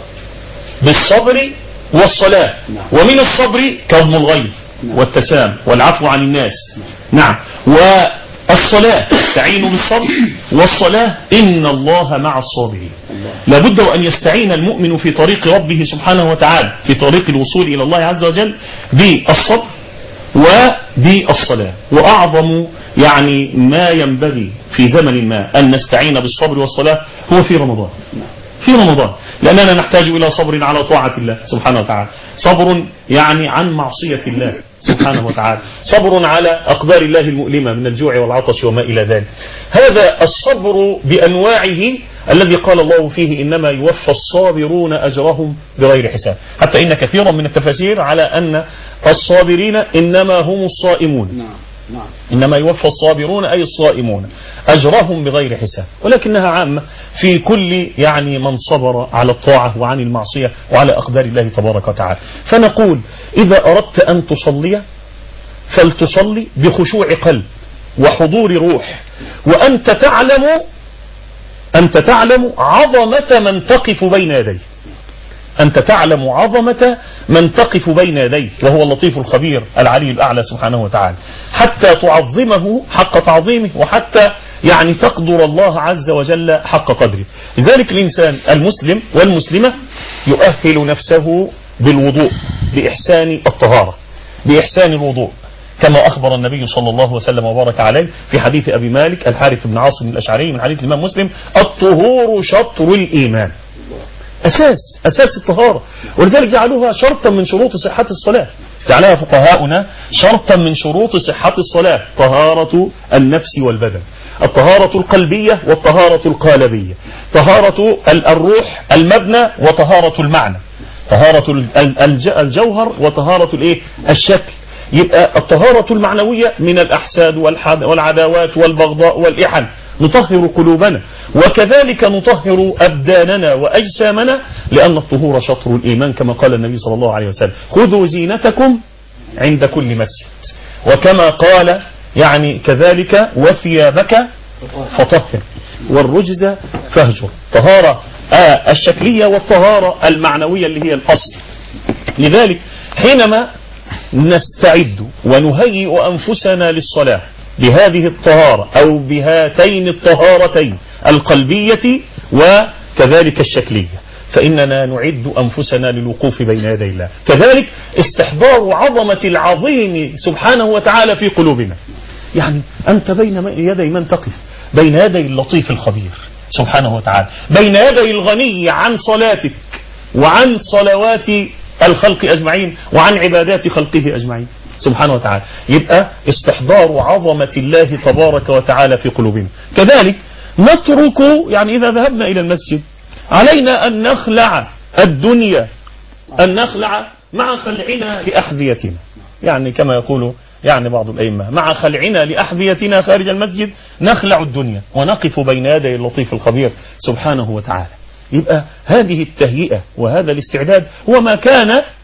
بالصبر والصلاة. ومن الصبر كظم الغيظ والتسام والعفو عن الناس. نعم. والصلاة استعينوا بالصبر والصلاة إن الله مع الصابرين. لابد أن يستعين المؤمن في طريق ربه سبحانه وتعالى، في طريق الوصول إلى الله عز وجل، بالصبر وبالصلاة. وأعظم يعني ما ينبغي في زمن ما أن نستعين بالصبر والصلاة هو في رمضان. في رمضان، لأننا نحتاج إلى صبر على طاعة الله سبحانه وتعالى، صبر يعني عن معصية الله سبحانه وتعالى، صبر على أقدار الله المؤلمة من الجوع والعطش وما إلى ذلك. هذا الصبر بأنواعه الذي قال الله فيه إنما يوفى الصابرون أجرهم بغير حساب، حتى إن كثيرا من التفاسير على أن الصابرين إنما هم الصائمون. إنما يوفى الصابرون أي الصائمون أجرهم بغير حساب، ولكنها عامة في كل يعني من صبر على الطاعة وعن المعصية وعلى أقدار الله تبارك وتعالى. فنقول إذا أردت أن تصلي فلتصلي بخشوع قلب وحضور روح، وأنت تعلم عظمة من تقف بين يديه. أنت تعلم عظمة من تقف بين يديه، وهو اللطيف الخبير العلي الأعلى سبحانه وتعالى، حتى تعظمه حق تعظيمه، وحتى يعني تقدر الله عز وجل حق قدره. لذلك الإنسان المسلم والمسلمة يؤهل نفسه بالوضوء، بإحسان الطهارة، بإحسان الوضوء، كما أخبر النبي صلى الله وسلم وبارك عليه في حديث أبي مالك الحارث بن عاصم الأشعري من حديث الإمام مسلم: الطهور شطر الإيمان. أساس الطهارة، ولذلك جعلوها شرطا من شروط صحة الصلاة، جعلها فقهاؤنا شرطا من شروط صحة الصلاة: طهارة النفس والبدن، الطهارة القلبية والطهارة القالبية، طهارة الروح المبنى وطهارة المعنى، طهارة الجوهر وطهارة الشكل. يبقى الطهارة المعنوية من الأحساد والعداوات والبغضاء والإحن، نطهر قلوبنا، وكذلك نطهر أبداننا وأجسامنا، لأن الطهور شطر الإيمان، كما قال النبي صلى الله عليه وسلم: خذوا زينتكم عند كل مسجد. وكما قال يعني كذلك: وثيابك فطهر والرجز فاهجر. طهارة الشكلية والطهارة المعنوية اللي هي الأصل. لذلك حينما نستعد ونهيئ أنفسنا للصلاة بهذه الطهارة أو بهاتين الطهارتين القلبية وكذلك الشكلية، فإننا نعد أنفسنا للوقوف بين يدي الله. كذلك استحضار عظمة العظيم سبحانه وتعالى في قلوبنا. يعني أنت بين يدي من تقف؟ بين يدي اللطيف الخبير سبحانه وتعالى، بين يدي الغني عن صلاتك وعن صلوات الخلق أجمعين وعن عبادات خلقه أجمعين سبحانه وتعالى. يبقى استحضار عظمة الله تبارك وتعالى في قلوبنا. كذلك نترك، يعني إذا ذهبنا إلى المسجد علينا أن نخلع الدنيا، أن نخلع مع خلعنا لأحذيتنا، يعني كما يقول يعني بعض الأئمة: مع خلعنا لأحذيتنا خارج المسجد نخلع الدنيا ونقف بين يدي اللطيف الخبير سبحانه وتعالى. يبقى هذه التهيئة وهذا الاستعداد هو ما كان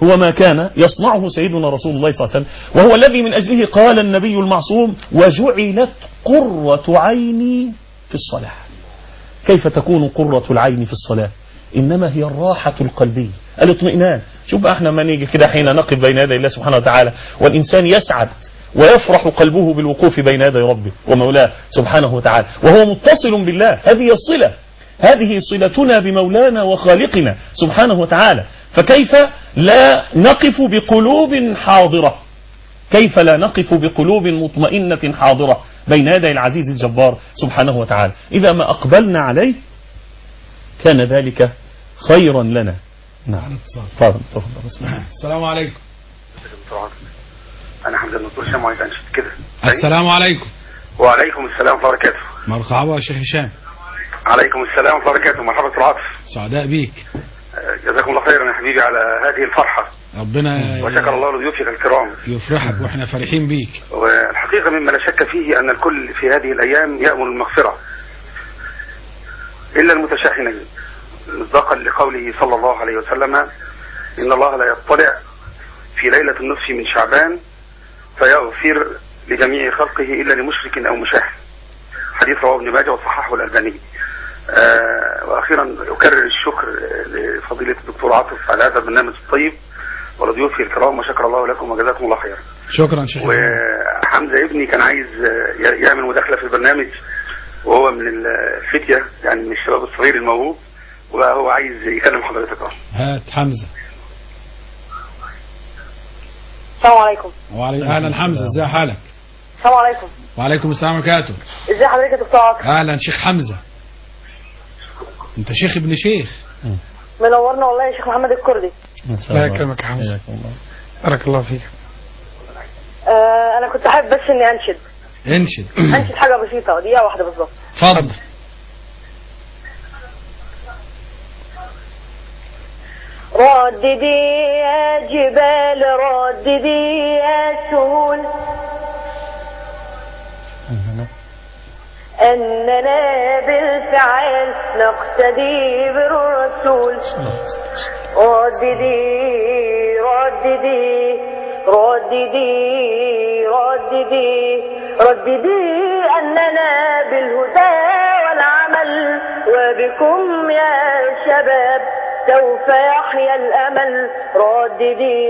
هو ما كان يصنعه سيدنا رسول الله صلى الله عليه وسلم، وهو الذي من أجله قال النبي المعصوم: وجعلت قرة عيني في الصلاة. كيف تكون قرة العين في الصلاة؟ إنما هي الراحة القلبية، الاطمئنان. شوف بقى احنا ما نيجي كده حين نقف بين يدي الله سبحانه وتعالى والإنسان يسعد ويفرح قلبه بالوقوف بين يدي ربه ومولاه سبحانه وتعالى وهو متصل بالله. هذه الصلة، هذه صلتنا بمولانا وخالقنا سبحانه وتعالى. فكيف لا نقف بقلوب حاضرة؟ كيف لا نقف بقلوب مطمئنة حاضرة بين يدي العزيز الجبار سبحانه وتعالى؟ إذا ما أقبلنا عليه كان ذلك خيرا لنا. نعم. تفضل. السلام عليكم. أنا حمد الدكتور هشام وعايز أنشد كده. السلام عليكم. وعليكم السلام ورحمة الله وبركاته. مرحبا يا شيخ هشام. عليكم السلام ورحمة الله وبركاته. مرحبا دكتور عاطف. سعداء بيك. جزاكم الله خيرا يا حبيبي على هذه الفرحة. ربنا وشكر الله لضيوفك الكرام. يفرحك واحنا فرحين بيك. والحقيقة مما لا شك فيه أن الكل في هذه الأيام يأمل المغفرة إلا المتشاحنين، مصداقا لقوله صلى الله عليه وسلم: إن الله لا يطلع في ليلة النصف من شعبان فيغفر لجميع خلقه إلا لمشرك أو مشاحن. حديث رواه ابن ماجه وصححه الألباني. وأخيرا أكرر الشكر لفضيلة الدكتور عاطف على هذا البرنامج الطيب ولضيوفه الكرام، وشكر الله لكم وجزاكم الله خيرا. شكرا شيخ. وحمزة ابني كان عايز يعمل مداخلة في البرنامج، وهو من الفتية يعني من الشباب الصغير الموهوب، وهو عايز يكلم حضرتك. هات حمزة. السلام عليكم. وعليكم. اهلا حمزة، ازي حالك؟ السلام عليكم. وعليكم السلام ورحمة الله وبركاته. ازي حضرتك يا دكتور عاطف؟ اهلا شيخ حمزة. انت شيخ ابن شيخ. منورنا والله يا شيخ محمد الكردي. الله يكرمك يا حمزة. بارك الله فيك. انا كنت حابب بس اني انشد حاجة بسيطة، دقيقة واحدة بالظبط. اتفضل. رددي يا جبال، رددي يا سهول، أننا بالفعل نقتدي بالرسول. رددي رددي رددي رددي رددي أننا بالهدى والعمل وبكم يا شباب سوف يحيا الأمل. رددي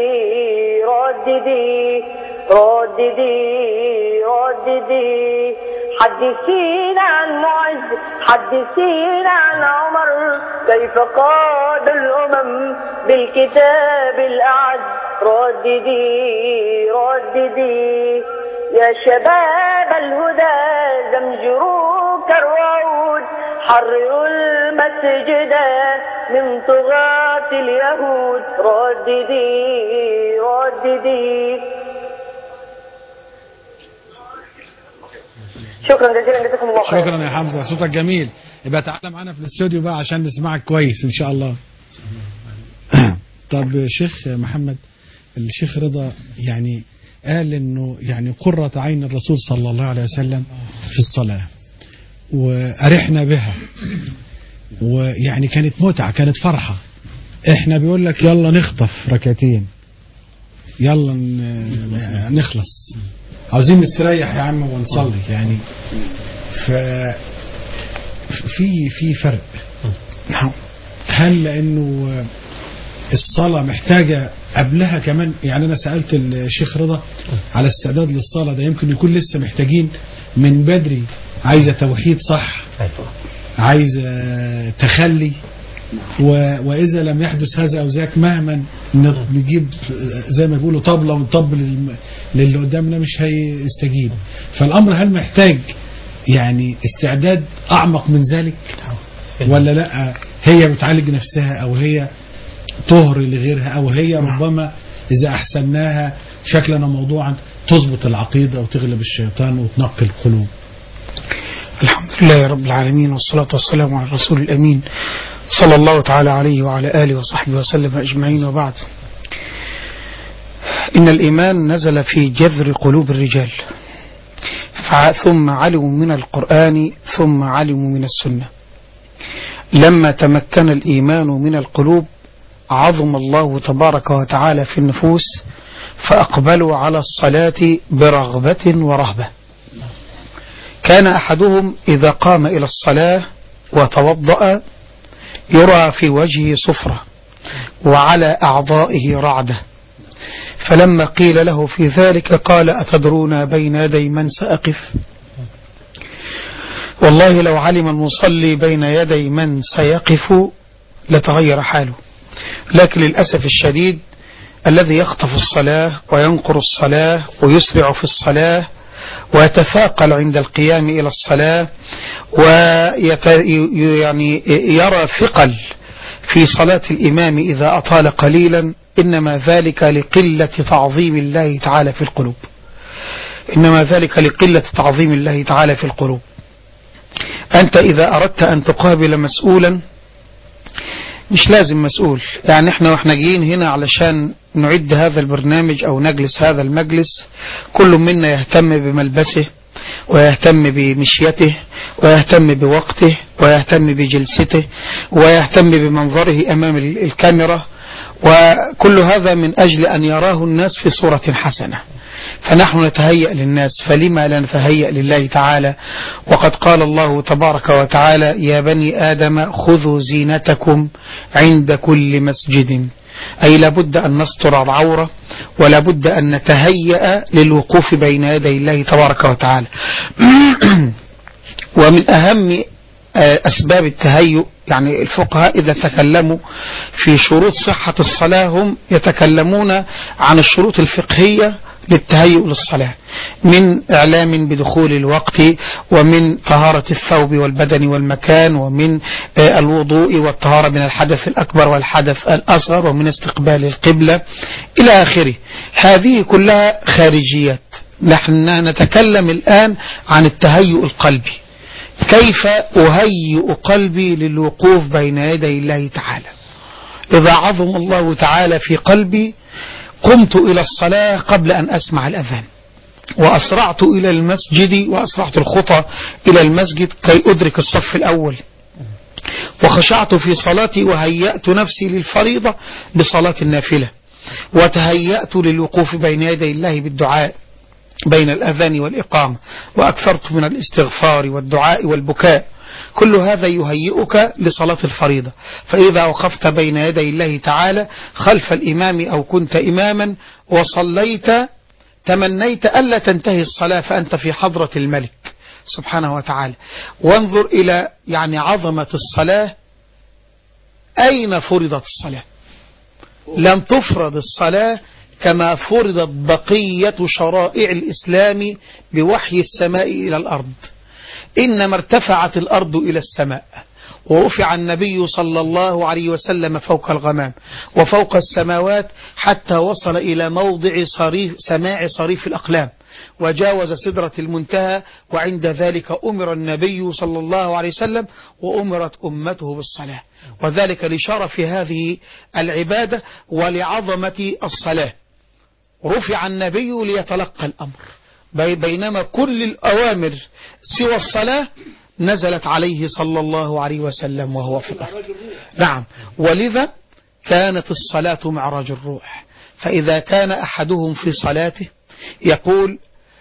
رددي رددي رددي حدثينا عن معز، حدثينا عن عمر، كيف قاد الأمم بالكتاب الأعز. رددي رددي يا شباب الهدى زمجروا كالوعود، حرروا المسجد من طغاة اليهود. رددي رددي. شكرا جزيلا، جزاكم الله خير. شكرا يا حمزة، صوتك جميل. يبقى تعالى معانا في الاستوديو بقى عشان نسمعك كويس ان شاء الله. طب شيخ محمد، الشيخ رضا يعني قال انه يعني قرة عين الرسول صلى الله عليه وسلم في الصلاة وأرحنا بها، ويعني كانت متعة، كانت فرحة. احنا بيقول لك يلا نخطف ركعتين، يلا نخلص، عاوزين نستريح يا عم ونصلي يعني. في فرق. هل لانه الصلاة محتاجة قبلها كمان؟ يعني انا سألت الشيخ رضا على استعداد للصلاة ده، يمكن يكون لسه محتاجين من بدري، عايزة توحيد صح، عايزة تخلي، وإذا لم يحدث هذا أو ذاك مهما نجيب زي ما بيقولوا طبلة ونطبل للي قدامنا مش هيستجيب. فالأمر هل محتاج يعني استعداد أعمق من ذلك ولا لا؟ هي بتعالج نفسها أو هي طهر لغيرها أو هي ربما إذا أحسناها شكلا وموضوعا تظبط العقيدة وتغلب الشيطان وتنقي القلوب. الحمد لله رب العالمين، والصلاة والسلام على الرسول الأمين صلى الله تعالى عليه وعلى آله وصحبه وسلم أجمعين، وبعد. إن الإيمان نزل في جذر قلوب الرجال، ثم علموا من القرآن ثم علموا من السنة. لما تمكن الإيمان من القلوب عظم الله تبارك وتعالى في النفوس فأقبلوا على الصلاة برغبة ورهبة. كان أحدهم إذا قام إلى الصلاة وتوضأ يرى في وجهه صفرة وعلى أعضائه رعدة، فلما قيل له في ذلك قال: أتدرون بين يدي من سأقف؟ والله لو علم المصلي بين يدي من سيقف لتغير حاله. لكن للأسف الشديد الذي يخطف الصلاة وينقر الصلاة ويسرع في الصلاة ويتثاقل عند القيام إلى الصلاة ويعني يرى ثقل في صلاة الإمام إذا أطال قليلا، إنما ذلك لقلة تعظيم الله تعالى في القلوب. إنما ذلك لقلة تعظيم الله تعالى في القلوب. أنت إذا أردت أن تقابل مسؤولا، مش لازم مسؤول، يعني احنا واحنا جايين هنا علشان نعد هذا البرنامج أو نجلس هذا المجلس، كل منا يهتم بملبسه ويهتم بمشيته ويهتم بوقته ويهتم بجلسته ويهتم بمنظره أمام الكاميرا، وكل هذا من أجل أن يراه الناس في صورة حسنة. فنحن نتهيأ للناس، فلما لا نتهيأ لله تعالى؟ وقد قال الله تبارك وتعالى: يا بني آدم خذوا زينتكم عند كل مسجد، أي لابد أن نستر العورة ولابد أن نتهيأ للوقوف بين يدي الله تبارك وتعالى. ومن أهم أسباب التهيؤ، يعني الفقهاء إذا تكلموا في شروط صحة الصلاة هم يتكلمون عن الشروط الفقهية للتهيؤ للصلاة، من إعلام بدخول الوقت، ومن طهارة الثوب والبدن والمكان، ومن الوضوء والطهارة من الحدث الأكبر والحدث الأصغر، ومن استقبال القبلة إلى آخره. هذه كلها خارجيات. نحن نتكلم الآن عن التهيؤ القلبي، كيف أهيئ قلبي للوقوف بين يدي الله تعالى. إذا عظم الله تعالى في قلبي قمت إلى الصلاة قبل أن أسمع الأذان، وأسرعت إلى المسجد وأسرعت الخطى إلى المسجد كي أدرك الصف الأول، وخشعت في صلاتي وهيأت نفسي للفريضة بصلاة النافلة، وتهيأت للوقوف بين يدي الله بالدعاء بين الأذان والإقامة، وأكثرت من الاستغفار والدعاء والبكاء. كل هذا يهيئك لصلاة الفريضة. فإذا وقفت بين يدي الله تعالى خلف الإمام أو كنت إماما وصليت، تمنيت ألا تنتهي الصلاة فأنت في حضرة الملك سبحانه وتعالى. وانظر إلى يعني عظمة الصلاة. أين فرضت الصلاة؟ لم تفرض الصلاة كما فرضت بقية شرائع الإسلام بوحي السماء إلى الأرض. إنما ارتفعت الأرض إلى السماء، ورفع النبي صلى الله عليه وسلم فوق الغمام وفوق السماوات حتى وصل إلى موضع سماع صريف الأقلام، وجاوز سدرة المنتهى. وعند ذلك أمر النبي صلى الله عليه وسلم وأمرت أمته بالصلاة، وذلك لشرف هذه العبادة ولعظمة الصلاة. رفع النبي ليتلقى الأمر، بينما كل الأوامر سوى الصلاة نزلت عليه صلى الله عليه وسلم وهو في الأرض. نعم، ولذا كانت الصلاة معراج الروح. فإذا كان أحدهم في صلاته يقول: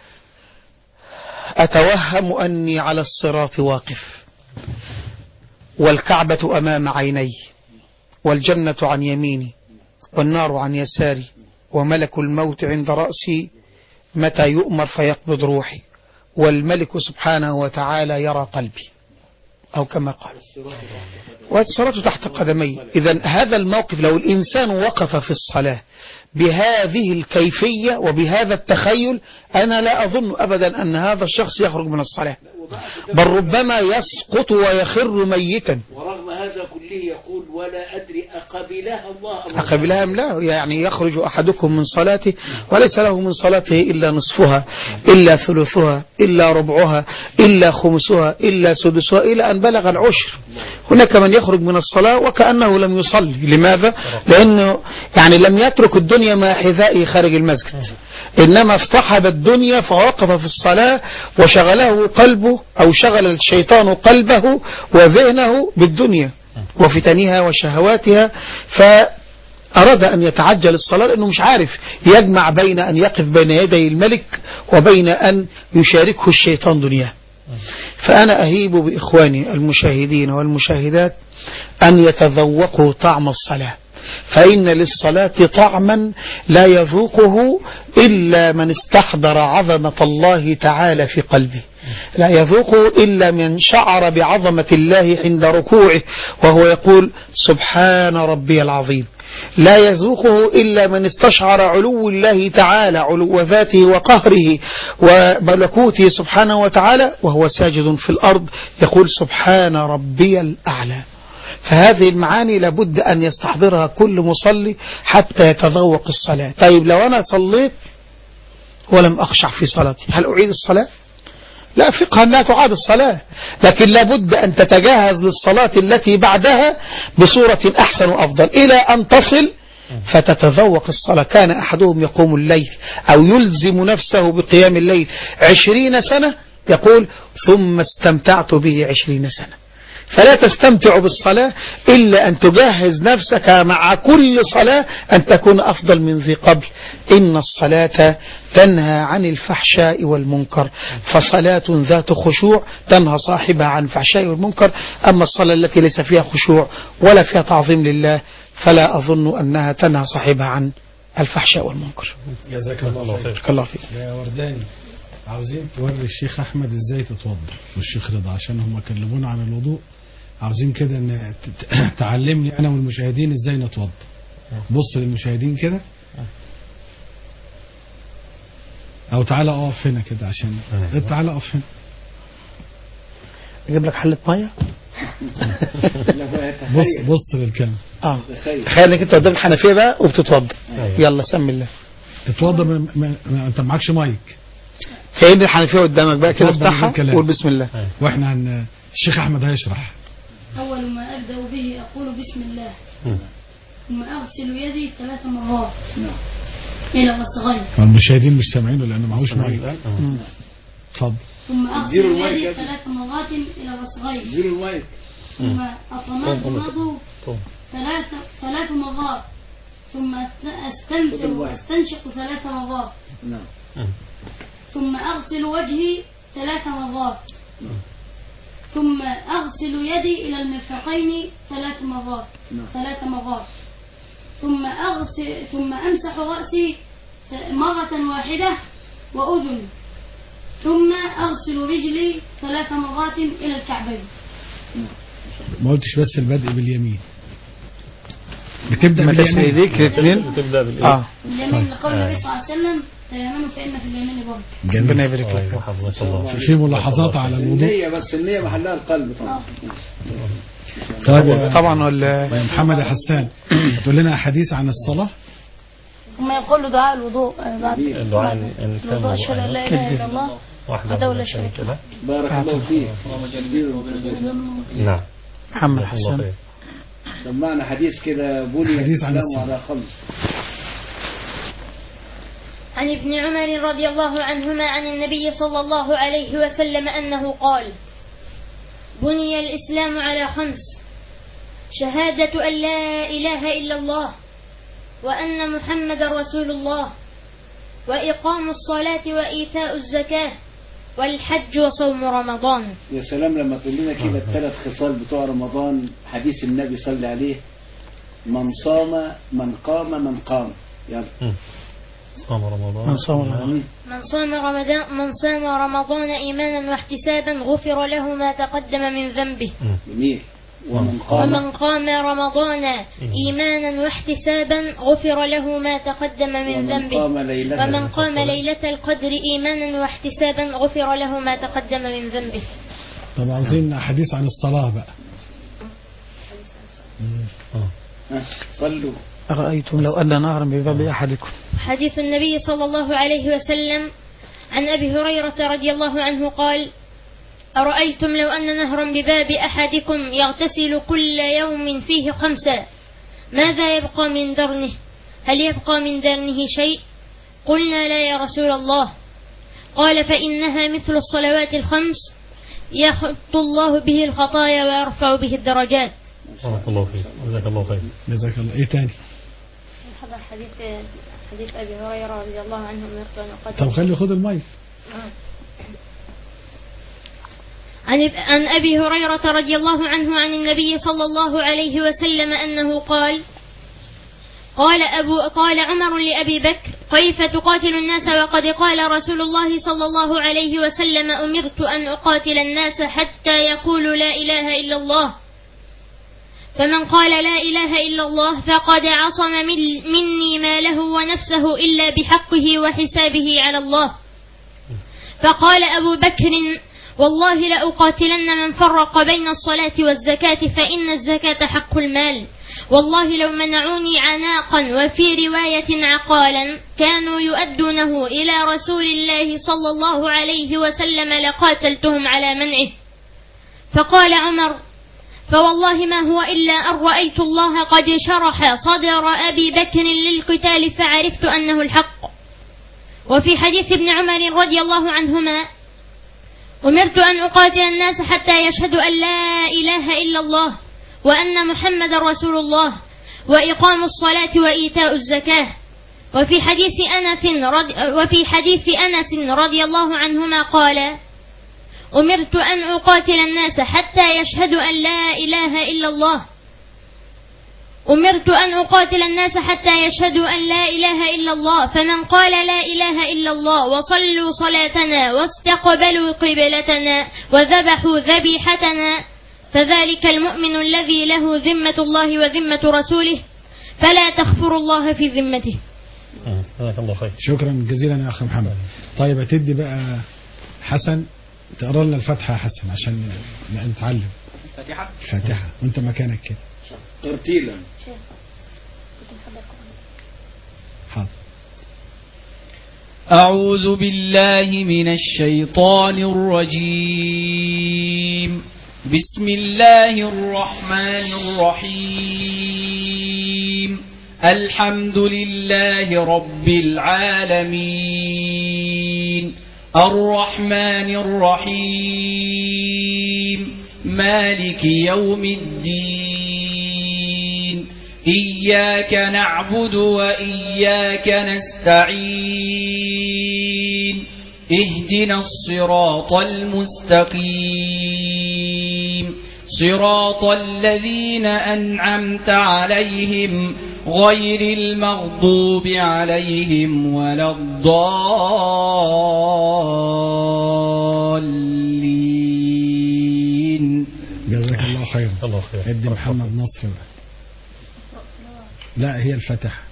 أتوهم أني على الصراط واقف، والكعبة أمام عيني، والجنة عن يميني، والنار عن يساري، وملك الموت عند رأسي متى يؤمر فيقبض روحي، والملك سبحانه وتعالى يرى قلبي، أو كما قال، والصلاة تحت قدمي. إذن هذا الموقف لو الإنسان وقف في الصلاة بهذه الكيفية وبهذا التخيل، أنا لا أظن أبدا أن هذا الشخص يخرج من الصلاة، بل ربما يسقط ويخر ميتا. ورغم هذا كله يقول: ولا أدري أقبلها الله أم أقبلها أم لا. يعني يخرج أحدكم من صلاته وليس له من صلاته إلا نصفها، إلا ثلثها، إلا ربعها، إلا خمسها، إلا سدسها، إلى أن بلغ العشر. هناك من يخرج من الصلاة وكأنه لم يصلي. لماذا؟ لأنه يعني لم يترك الدنيا مع حذائه خارج المسجد، إنما اصطحب الدنيا فوقف في الصلاة وشغله قلبه، أو شغل الشيطان قلبه وذهنه بالدنيا وفتنها وشهواتها، أراد أن يتعجل الصلاة لأنه مش عارف يجمع بين أن يقف بين يدي الملك وبين أن يشاركه الشيطان دنياه. فأنا أهيب بإخواني المشاهدين والمشاهدات أن يتذوقوا طعم الصلاة، فإن للصلاة طعما لا يذوقه إلا من استحضر عظمة الله تعالى في قلبه، لا يذوقه إلا من شعر بعظمة الله عند ركوعه وهو يقول سبحان ربي العظيم، لا يذوقه إلا من استشعر علو الله تعالى، علو ذاته وقهره وملكوته سبحانه وتعالى وهو ساجد في الأرض يقول سبحان ربي الأعلى. فهذه المعاني لابد أن يستحضرها كل مصلي حتى يتذوق الصلاة. طيب لو أنا صليت ولم أخشع في صلاتي هل أعيد الصلاة؟ لا، فقها لا تعاد الصلاة، لكن لابد أن تتجهز للصلاة التي بعدها بصورة أحسن وأفضل إلى أن تصل فتتذوق الصلاة. كان أحدهم يقوم الليل أو يلزم نفسه بقيام الليل 20 سنة يقول ثم استمتعت به 20 سنة. فلا تستمتع بالصلاة إلا أن تجهز نفسك مع كل صلاة أن تكون أفضل من ذي قبل. إن الصلاة تنهى عن الفحشاء والمنكر، فصلاة ذات خشوع تنهى صاحبها عن الفحشاء والمنكر. أما الصلاة التي ليس فيها خشوع ولا فيها تعظيم لله فلا أظن أنها تنهى صاحبها عن الفحشاء والمنكر. جزاك الله خير. بارك الله فيك. يا ورداني، عاوزين توري الشيخ أحمد إزاي تتوضى والشيخ رضا عشان هم كلمونا عن الوضوء، عاوزين كده ان تعلمني انا والمشاهدين ازاي نتوضى. بص للمشاهدين كده او تعالى اقف هنا كده عشان تعالى اقف هنا اجيب لك حلة ميه. بص للكاميرا. تخيل انك انت قدام الحنفيه بقى وبتتوضى. يلا سمي الله. اتوضى انت معكش مايك. كأن الحنفيه قدامك بقى كده افتحها وقول بسم الله. واحنا الشيخ احمد هيشرح. أول ما أبدأ به أقول بسم الله، ثم أغسل يدي 3 مرات إلى الرسغين. المشاهدين مش سامعينه لأنه معهوش مايك. اتفضل. ثم أغسل يدي 3 مرات إلى الرسغين. ثم أتمضمض 3 مرات. ثم أستنثر وأستنشق 3 مرات. ثم أغسل وجهي 3 مرات. ثم أغسل يدي إلى المرفقين 3 مرات. ثم أمسح رأسي مرة واحدة وأذني. ثم أغسل رجلي 3 مرات إلى الكعبين. ما قلتش بس البدء باليمين. بتبدأ باليمين ايديك الاثنين. بتبدأ بالإيه؟ اليمين لقول النبي صلى الله عليه وسلم تيمنوا فإن في اليمين بركة. ربنا يبارك لك. في ملاحظات على الوضوء. النية بس النية محلها القلب طبعا. طيب طبعا ولا محمد يا حسان تقول لنا حديث عن الصلاة. ثم يقول له دعاء الوضوء بعد الدعاء الوضوء أشهد أن لا إله إلا الله وحده لا شريك له. بارك الله فيك. نعم. محمد حسان سمعنا حديث كده بني الإسلام على 5. عن ابن عمر رضي الله عنهما عن النبي صلى الله عليه وسلم أنه قال: بني الإسلام على 5: شهادة أن لا إله إلا الله وأن محمد رسول الله وإقام الصلاة وإيتاء الزكاة والحج وصوم رمضان. يا سلام لما تقول لنا كده ال3 خصال بتوع رمضان. حديث النبي صلى عليه: من صام من قام من قام. يلا. صام رمضان. من صام رمضان إيمانا واحتسابا غفر له ما تقدم من ذنبه. جميل. ومن قام رمضان إيمانا واحتسابا غفر له ما تقدم من ذنبه. ومن قام ليلة القدر إيمانا واحتسابا غفر له ما تقدم من ذنبه. طب عاوزين حديث عن الصلاة بقى. صلوا. أرأيتم لو أن نهرا بباب أحدكم. حديث النبي صلى الله عليه وسلم عن أبي هريرة رضي الله عنه قال: أرأيتم لو أن نهرا بباب أحدكم يغتسل كل يوم فيه 5 ماذا يبقى من درنه؟ هل يبقى من درنه شيء؟ قلنا: لا يا رسول الله. قال: فإنها مثل الصلوات 5 يخط الله به الخطايا ويرفع به الدرجات. بارك الله فيك. جزاك الله خير. جزاك الله. ايه تاني؟ حضر حديث أبي هريرة رضي الله عنه أمرت أن أقاتل. طب خلي خد المايك. عن أبي هريرة رضي الله عنه عن النبي صلى الله عليه وسلم أنه قال عمر لأبي بكر كيف تقاتل الناس وقد قال رسول الله صلى الله عليه وسلم أمرت أن أقاتل الناس حتى يقولوا لا إله إلا الله، فمن قال لا إله إلا الله فقد عصم مني ماله ونفسه إلا بحقه وحسابه على الله. فقال أبو بكر والله لأقاتلن من فرق بين الصلاة والزكاة فإن الزكاة حق المال، والله لو منعوني عناقا وفي رواية عقالا كانوا يؤدونه إلى رسول الله صلى الله عليه وسلم لقاتلتهم على منعه. فقال عمر فوالله ما هو إلا أن رأيت الله قد شرح صدر أبي بكر للقتال فعرفت أنه الحق. وفي حديث ابن عمر رضي الله عنهما أمرت أن أقاتل الناس حتى يشهدوا أن لا إله إلا الله وأن محمد رسول الله وإقام الصلاة وإيتاء الزكاة. وفي حديث أنس رضي الله عنهما قال أمرت أن أقاتل الناس حتى يشهدوا أن لا إله إلا الله فمن قال لا إله إلا الله وصلوا صلاتنا واستقبلوا قبلتنا وذبحوا ذبيحتنا فذلك المؤمن الذي له ذمة الله وذمة رسوله فلا تخفر الله في ذمته. شكرا جزيلا يا أخي محمد. طيب هتدي بقى حسن تقرأ لنا الفاتحة يا حسن عشان نتعلم الفاتحة وانت مكانك كده ترتيلا. حاضر. أعوذ بالله من الشيطان الرجيم. بسم الله الرحمن الرحيم. الحمد لله رب العالمين الرحمن الرحيم مالك يوم الدين إياك نعبد وإياك نستعين اهدنا الصراط المستقيم صراط الذين أنعمت عليهم غير المغضوب عليهم ولا الضالين. جزاك الله خير. ادي محمد نصر بقى. لا هي الفاتحة.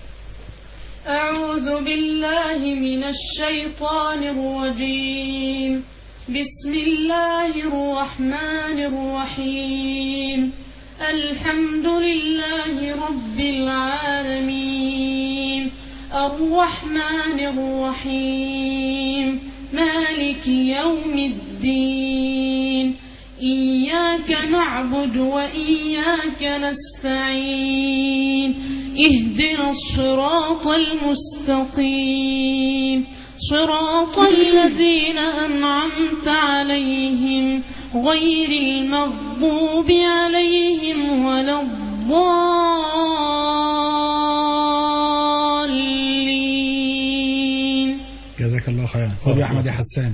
أعوذ بالله من الشيطان الرجيم. بسم الله الرحمن الرحيم. الحمد لله رب العالمين الرحمن الرحيم مالك يوم الدين إياك نعبد وإياك نستعين اهدنا الصراط المستقيم صراط الذين أنعمت عليهم غير المغضوب عليهم ولا الضالين. جزاك الله خيرا. خذ يا أحمد يا حسان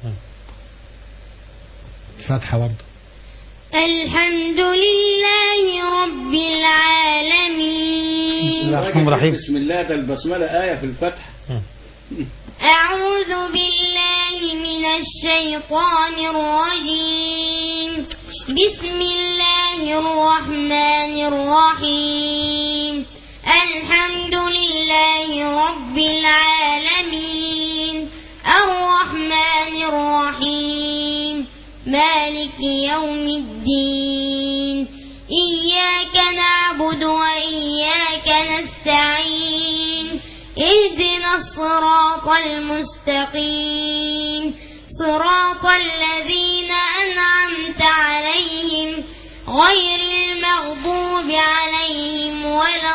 الفاتحة برضه. الحمد لله رب العالمين. بسم الله الرحمن الرحيم. بسم الله ده البسملة آية في الفتح. أعوذ بالله من الشيطان الرجيم. بسم الله الرحمن الرحيم. الحمد لله رب العالمين الرحمن الرحيم مالك يوم الدين إياك نعبد وإياك نستعين اهدنا الصراط المستقيم صراط الذين أنعمت عليهم غير المغضوب عليهم ولا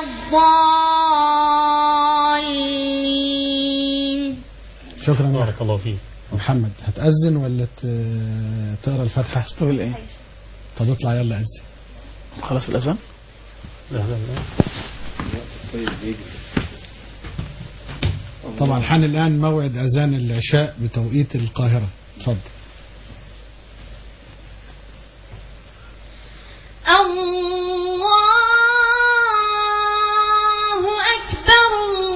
الضالين. شكرا. بارك الله فيك. محمد هتأذن ولا تقرأ الفاتحة؟ اشتغل ايه؟ طب اطلع يلا أذن. خلاص الأذان؟ الأذان طبعا حان الآن موعد أذان العشاء بتوقيت القاهرة. اتفضل. الله أكبر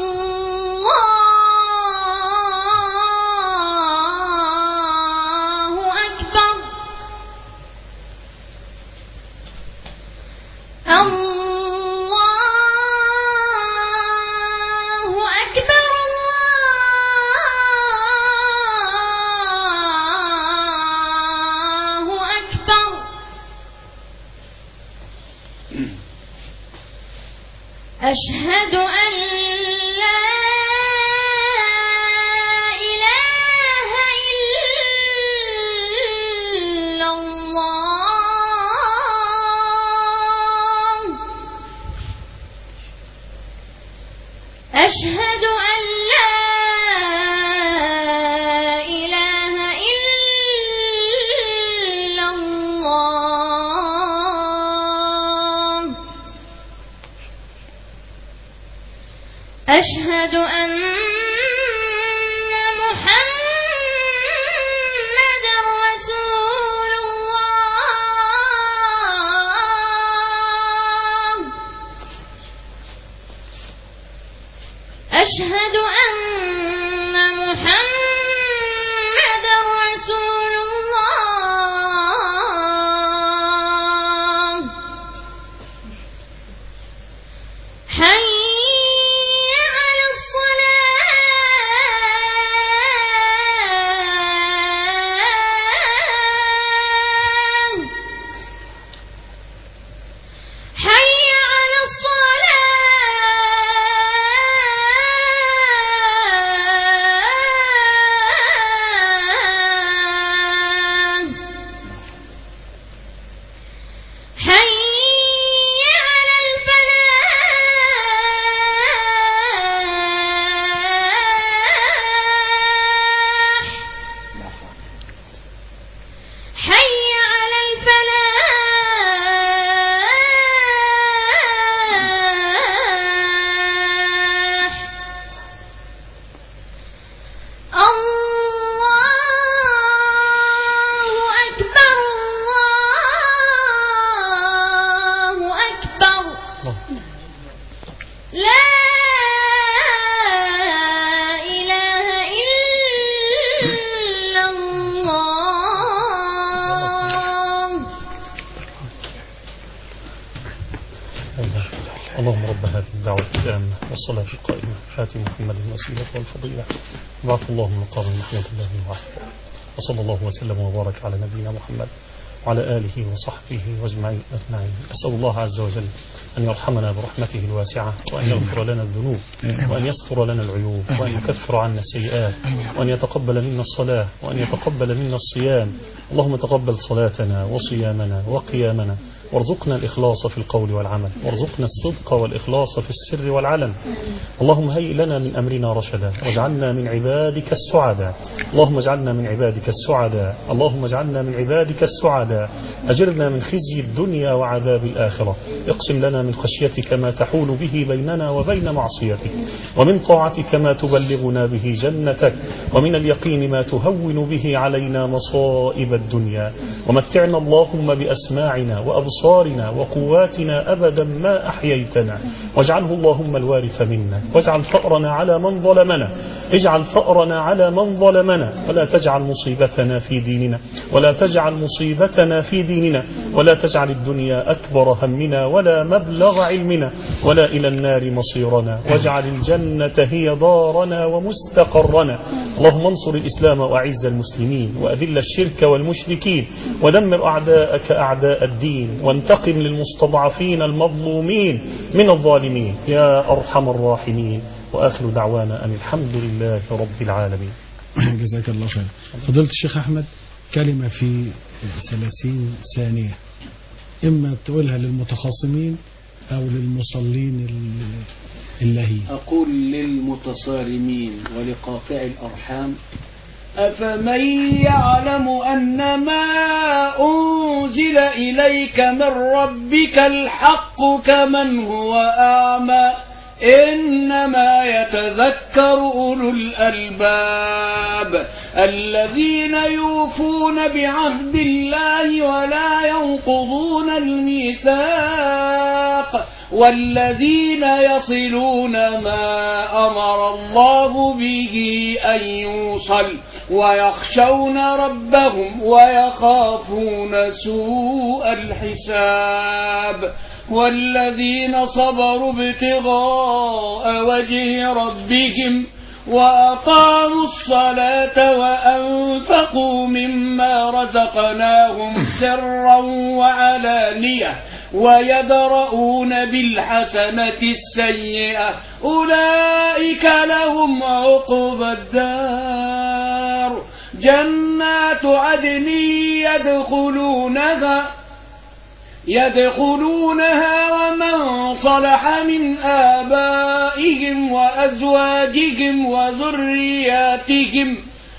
الله أكبر الله أكبر الله أكبر. أشهد أن لا إله إلا الله. أشهد أن لا إله إلا الله. أشهد أن محمدا رسول الله. أشهد أن محمدا رسول الله. حي على الصلاة. حي على الصلاة. حي على الفلاح. حي على الفلاح. الله أكبر الله أكبر. لا إله إلا الله. اللهم رب هذه الدعوة التامة والصلاة القائمة آت محمد الوسيلة والفضيلة وبعث الله مقام محمود الله وحده. وصلى الله وسلم وبارك على نبينا محمد وعلى آله وصحبه واجمعين أجمعين. أسأل الله عز وجل أن يرحمنا برحمته الواسعة وأن يغفر لنا الذنوب وأن يستر لنا العيوب وأن يكفر عنا السيئات وأن يتقبل منا الصلاة وأن يتقبل منا الصيام. اللهم تقبل صلاتنا وصيامنا وقيامنا وارزقنا الإخلاص في القول والعمل وارزقنا الصدق والإخلاص في السر والعلن. اللهم هيئ لنا من أمرنا رشدا واجعلنا من عبادك السعداء. اللهم اجعلنا من عبادك السعداء. اللهم اجعلنا من عبادك السعداء. أجرنا من خزي الدنيا وعذاب الآخرة. اقسم لنا من خشيتك ما تحول به بيننا وبين معصيتك ومن طاعتك ما تبلغنا به جنتك ومن اليقين ما تهون به علينا مصائب الدنيا. ومتعنا اللهم بأسماعنا وأبصارنا وقواتنا أبدا ما أحييتنا واجعله اللهم الوارث منا واجعل فأرنا على من ظلمنا. اجعل فأرنا على من ظلمنا ولا تجعل مصيبتنا في ديننا ولا تجعل مصيبتنا في ديننا ولا تجعل الدنيا أكبر همنا ولا مبلغ علمنا ولا إلى النار مصيرنا واجعل الجنة هي دارنا ومستقرنا. اللهم انصر الإسلام وأعز المسلمين وأذل الشرك والمشركين ودمر أعداءك أعداء الدين وانتقم للمستضعفين المظلومين من الظالمين يا أرحم الراحمين. وآخر دعوانا أن الحمد لله رب العالمين. جزاك الله خير. فضلت الشيخ أحمد كلمة في 30 ثانية إما تقولها للمتخاصمين أو للمصلين اللهين. أقول للمتصارمين ولقاطع الأرحام أفمن يعلم أن ما أنزل إليك من ربك الحق كمن هو أعمى إنما يتذكر أولو الألباب الذين يوفون بعهد الله ولا ينقضون الميثاق والذين يصلون ما أمر الله به أن يوصل ويخشون ربهم ويخافون سوء الحساب والذين صبروا ابتغاء وجه ربهم وأقاموا الصلاة وأنفقوا مما رزقناهم سرا وعلانية ويدرؤون بالحسنة السيئة أولئك لهم عقبى الدار جنات عدن يدخلونها ومن صلح من آبائهم وأزواجهم وذرياتهم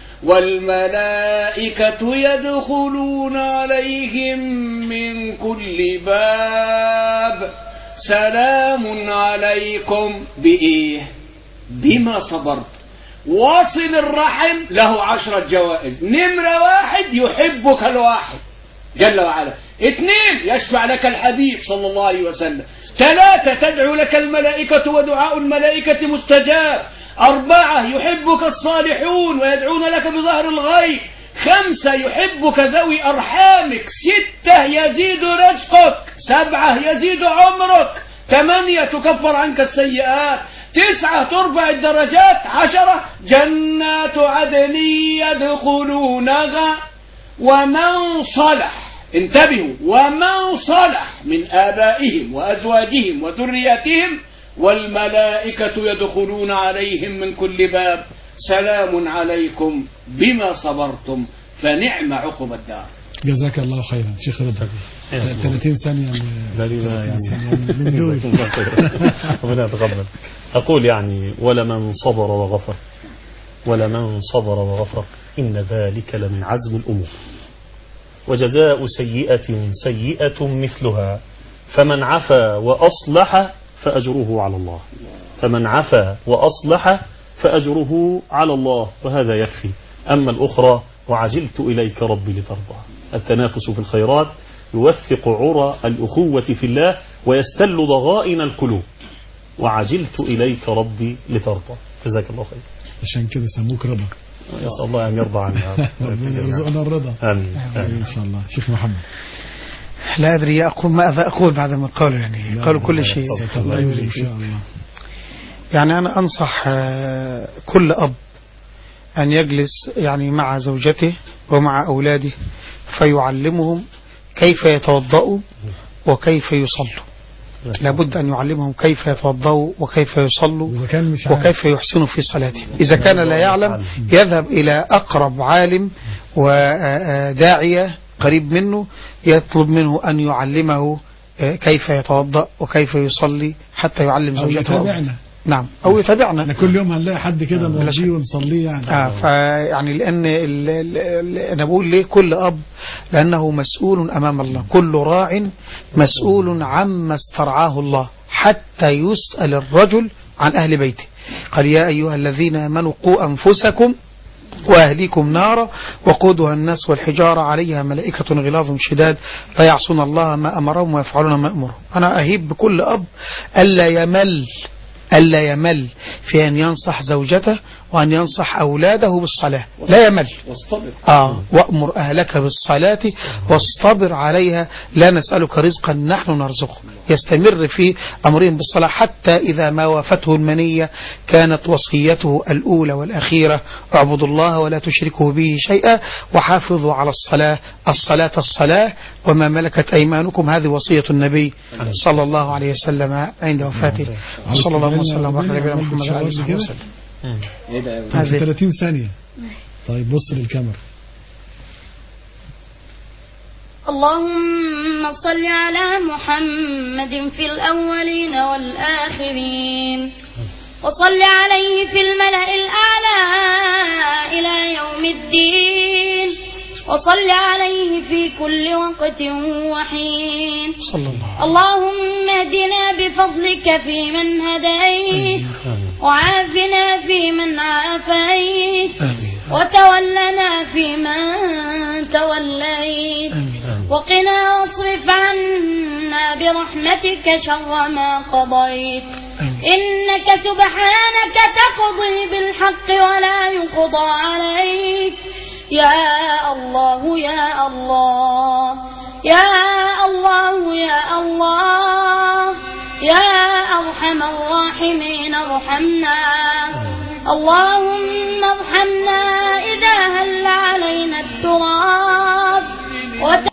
والملائكة يدخلون عليهم من كل باب سلام عليكم بإيه؟ بما صبرت. واصل الرحم له 10 جوائز. نمرة 1 يحبك الواحد جل وعلا. 2 يشفع لك الحبيب صلى الله عليه وسلم. 3 تدعو لك الملائكة ودعاء الملائكة مستجاب. 4 يحبك الصالحون ويدعون لك بظهر الغيب. 5 يحبك ذوي أرحامك. 6 يزيد رزقك. 7 يزيد عمرك. 8 تكفر عنك السيئات. 9 ترفع الدرجات. 10 جنات عدن يدخلونها ومن صلح، انتبهوا، ومن صلح من آبائهم وأزواجهم وذرياتهم والملائكة يدخلون عليهم من كل باب سلام عليكم بما صبرتم فنعم عقب الدار. جزاك الله خيرا شيخ رضا. 30 ثانية من دول. ربنا يتقبل. أقول يعني ولمن صبر وغفر ولمن صبر وغفر إن ذلك لمن عزم الأمور وجزاء سيئة سيئة مثلها فمن عفا وأصلح فأجره على الله فمن عفا وأصلح فأجره على الله وهذا يكفي. أما الأخرى وعجلت إليك ربي لترضى. التنافس في الخيرات يوثق عرى الأخوة في الله ويستل ضغائن القلوب. وعجلت إليك ربي لترضى. جزاك الله خير. عشان كده سموك رضا. يسأل الله أن يرضى عنا. ربنا يرزقنا الرضا. آمين. إن شاء الله. شيخ محمد. لا أدري أقول ماذا أقول بعد ما قالوا يعني قالوا كل شيء. إن شاء الله. يعني أنا أنصح كل أب أن يجلس يعني مع زوجته ومع أولاده فيعلمهم كيف يتوضأوا وكيف يصلوا. لابد أن يعلمهم كيف يتوضأوا وكيف يصلوا وكيف يحسنوا في صلاتهم. إذا كان لا يعلم يذهب إلى أقرب عالم وداعية قريب منه يطلب منه أن يعلمه كيف يتوضأ وكيف يصلي حتى يعلم زوجته. نعم أو يتابعنا. كل يوم هنلاقي حد كده نرجيه ونصليه يعني. فيعني لأن أنا بقول ليه كل أب لأنه مسؤول أمام الله. كل راع مسؤول عما استرعاه الله حتى يسأل الرجل عن أهل بيته. قال يا أيها الذين آمنوا قوا أنفسكم وأهليكم نارا وقودها الناس والحجارة عليها ملائكة غلاظ شداد لا يعصون الله ما أمرهم ويفعلون ما أمرهم. أنا أهيب بكل أب ألا يمل في أن ينصح زوجته وأن ينصح أولاده بالصلاة. لا يمل. وأمر أهلك بالصلاة واصطبر عليها لا نسألك رزقا نحن نرزقك. يستمر في أمرهم بالصلاة حتى إذا ما وافته المنية كانت وصيته الأولى والأخيرة اعبدوا الله ولا تشركوا به شيئا وحافظوا على الصلاة وما ملكت أيمانكم. هذه وصية النبي صلى الله عليه وسلم عند وفاته. صلى الله عليه وسلم على نبينا محمد وعلى آله وسلم. هذه 30 ثانية. طيب بص للكاميرا. اللهم صل على محمد في الأولين والآخرين وصل عليه في الملأ الأعلى إلى يوم الدين وصل عليه في كل وقت وحين. صلى الله. اللهم اهدنا بفضلك فيمن هديت، وعافنا فيمن عافيت، وتولنا فيمن توليت، وقنا واصرف عنا برحمتك شر ما قضيت، إنك سبحانك تقضي بالحق ولا يقضى عليك. يا الله يا الله يا الله يا الله يا أرحم الراحمين ارحمنا. اللهم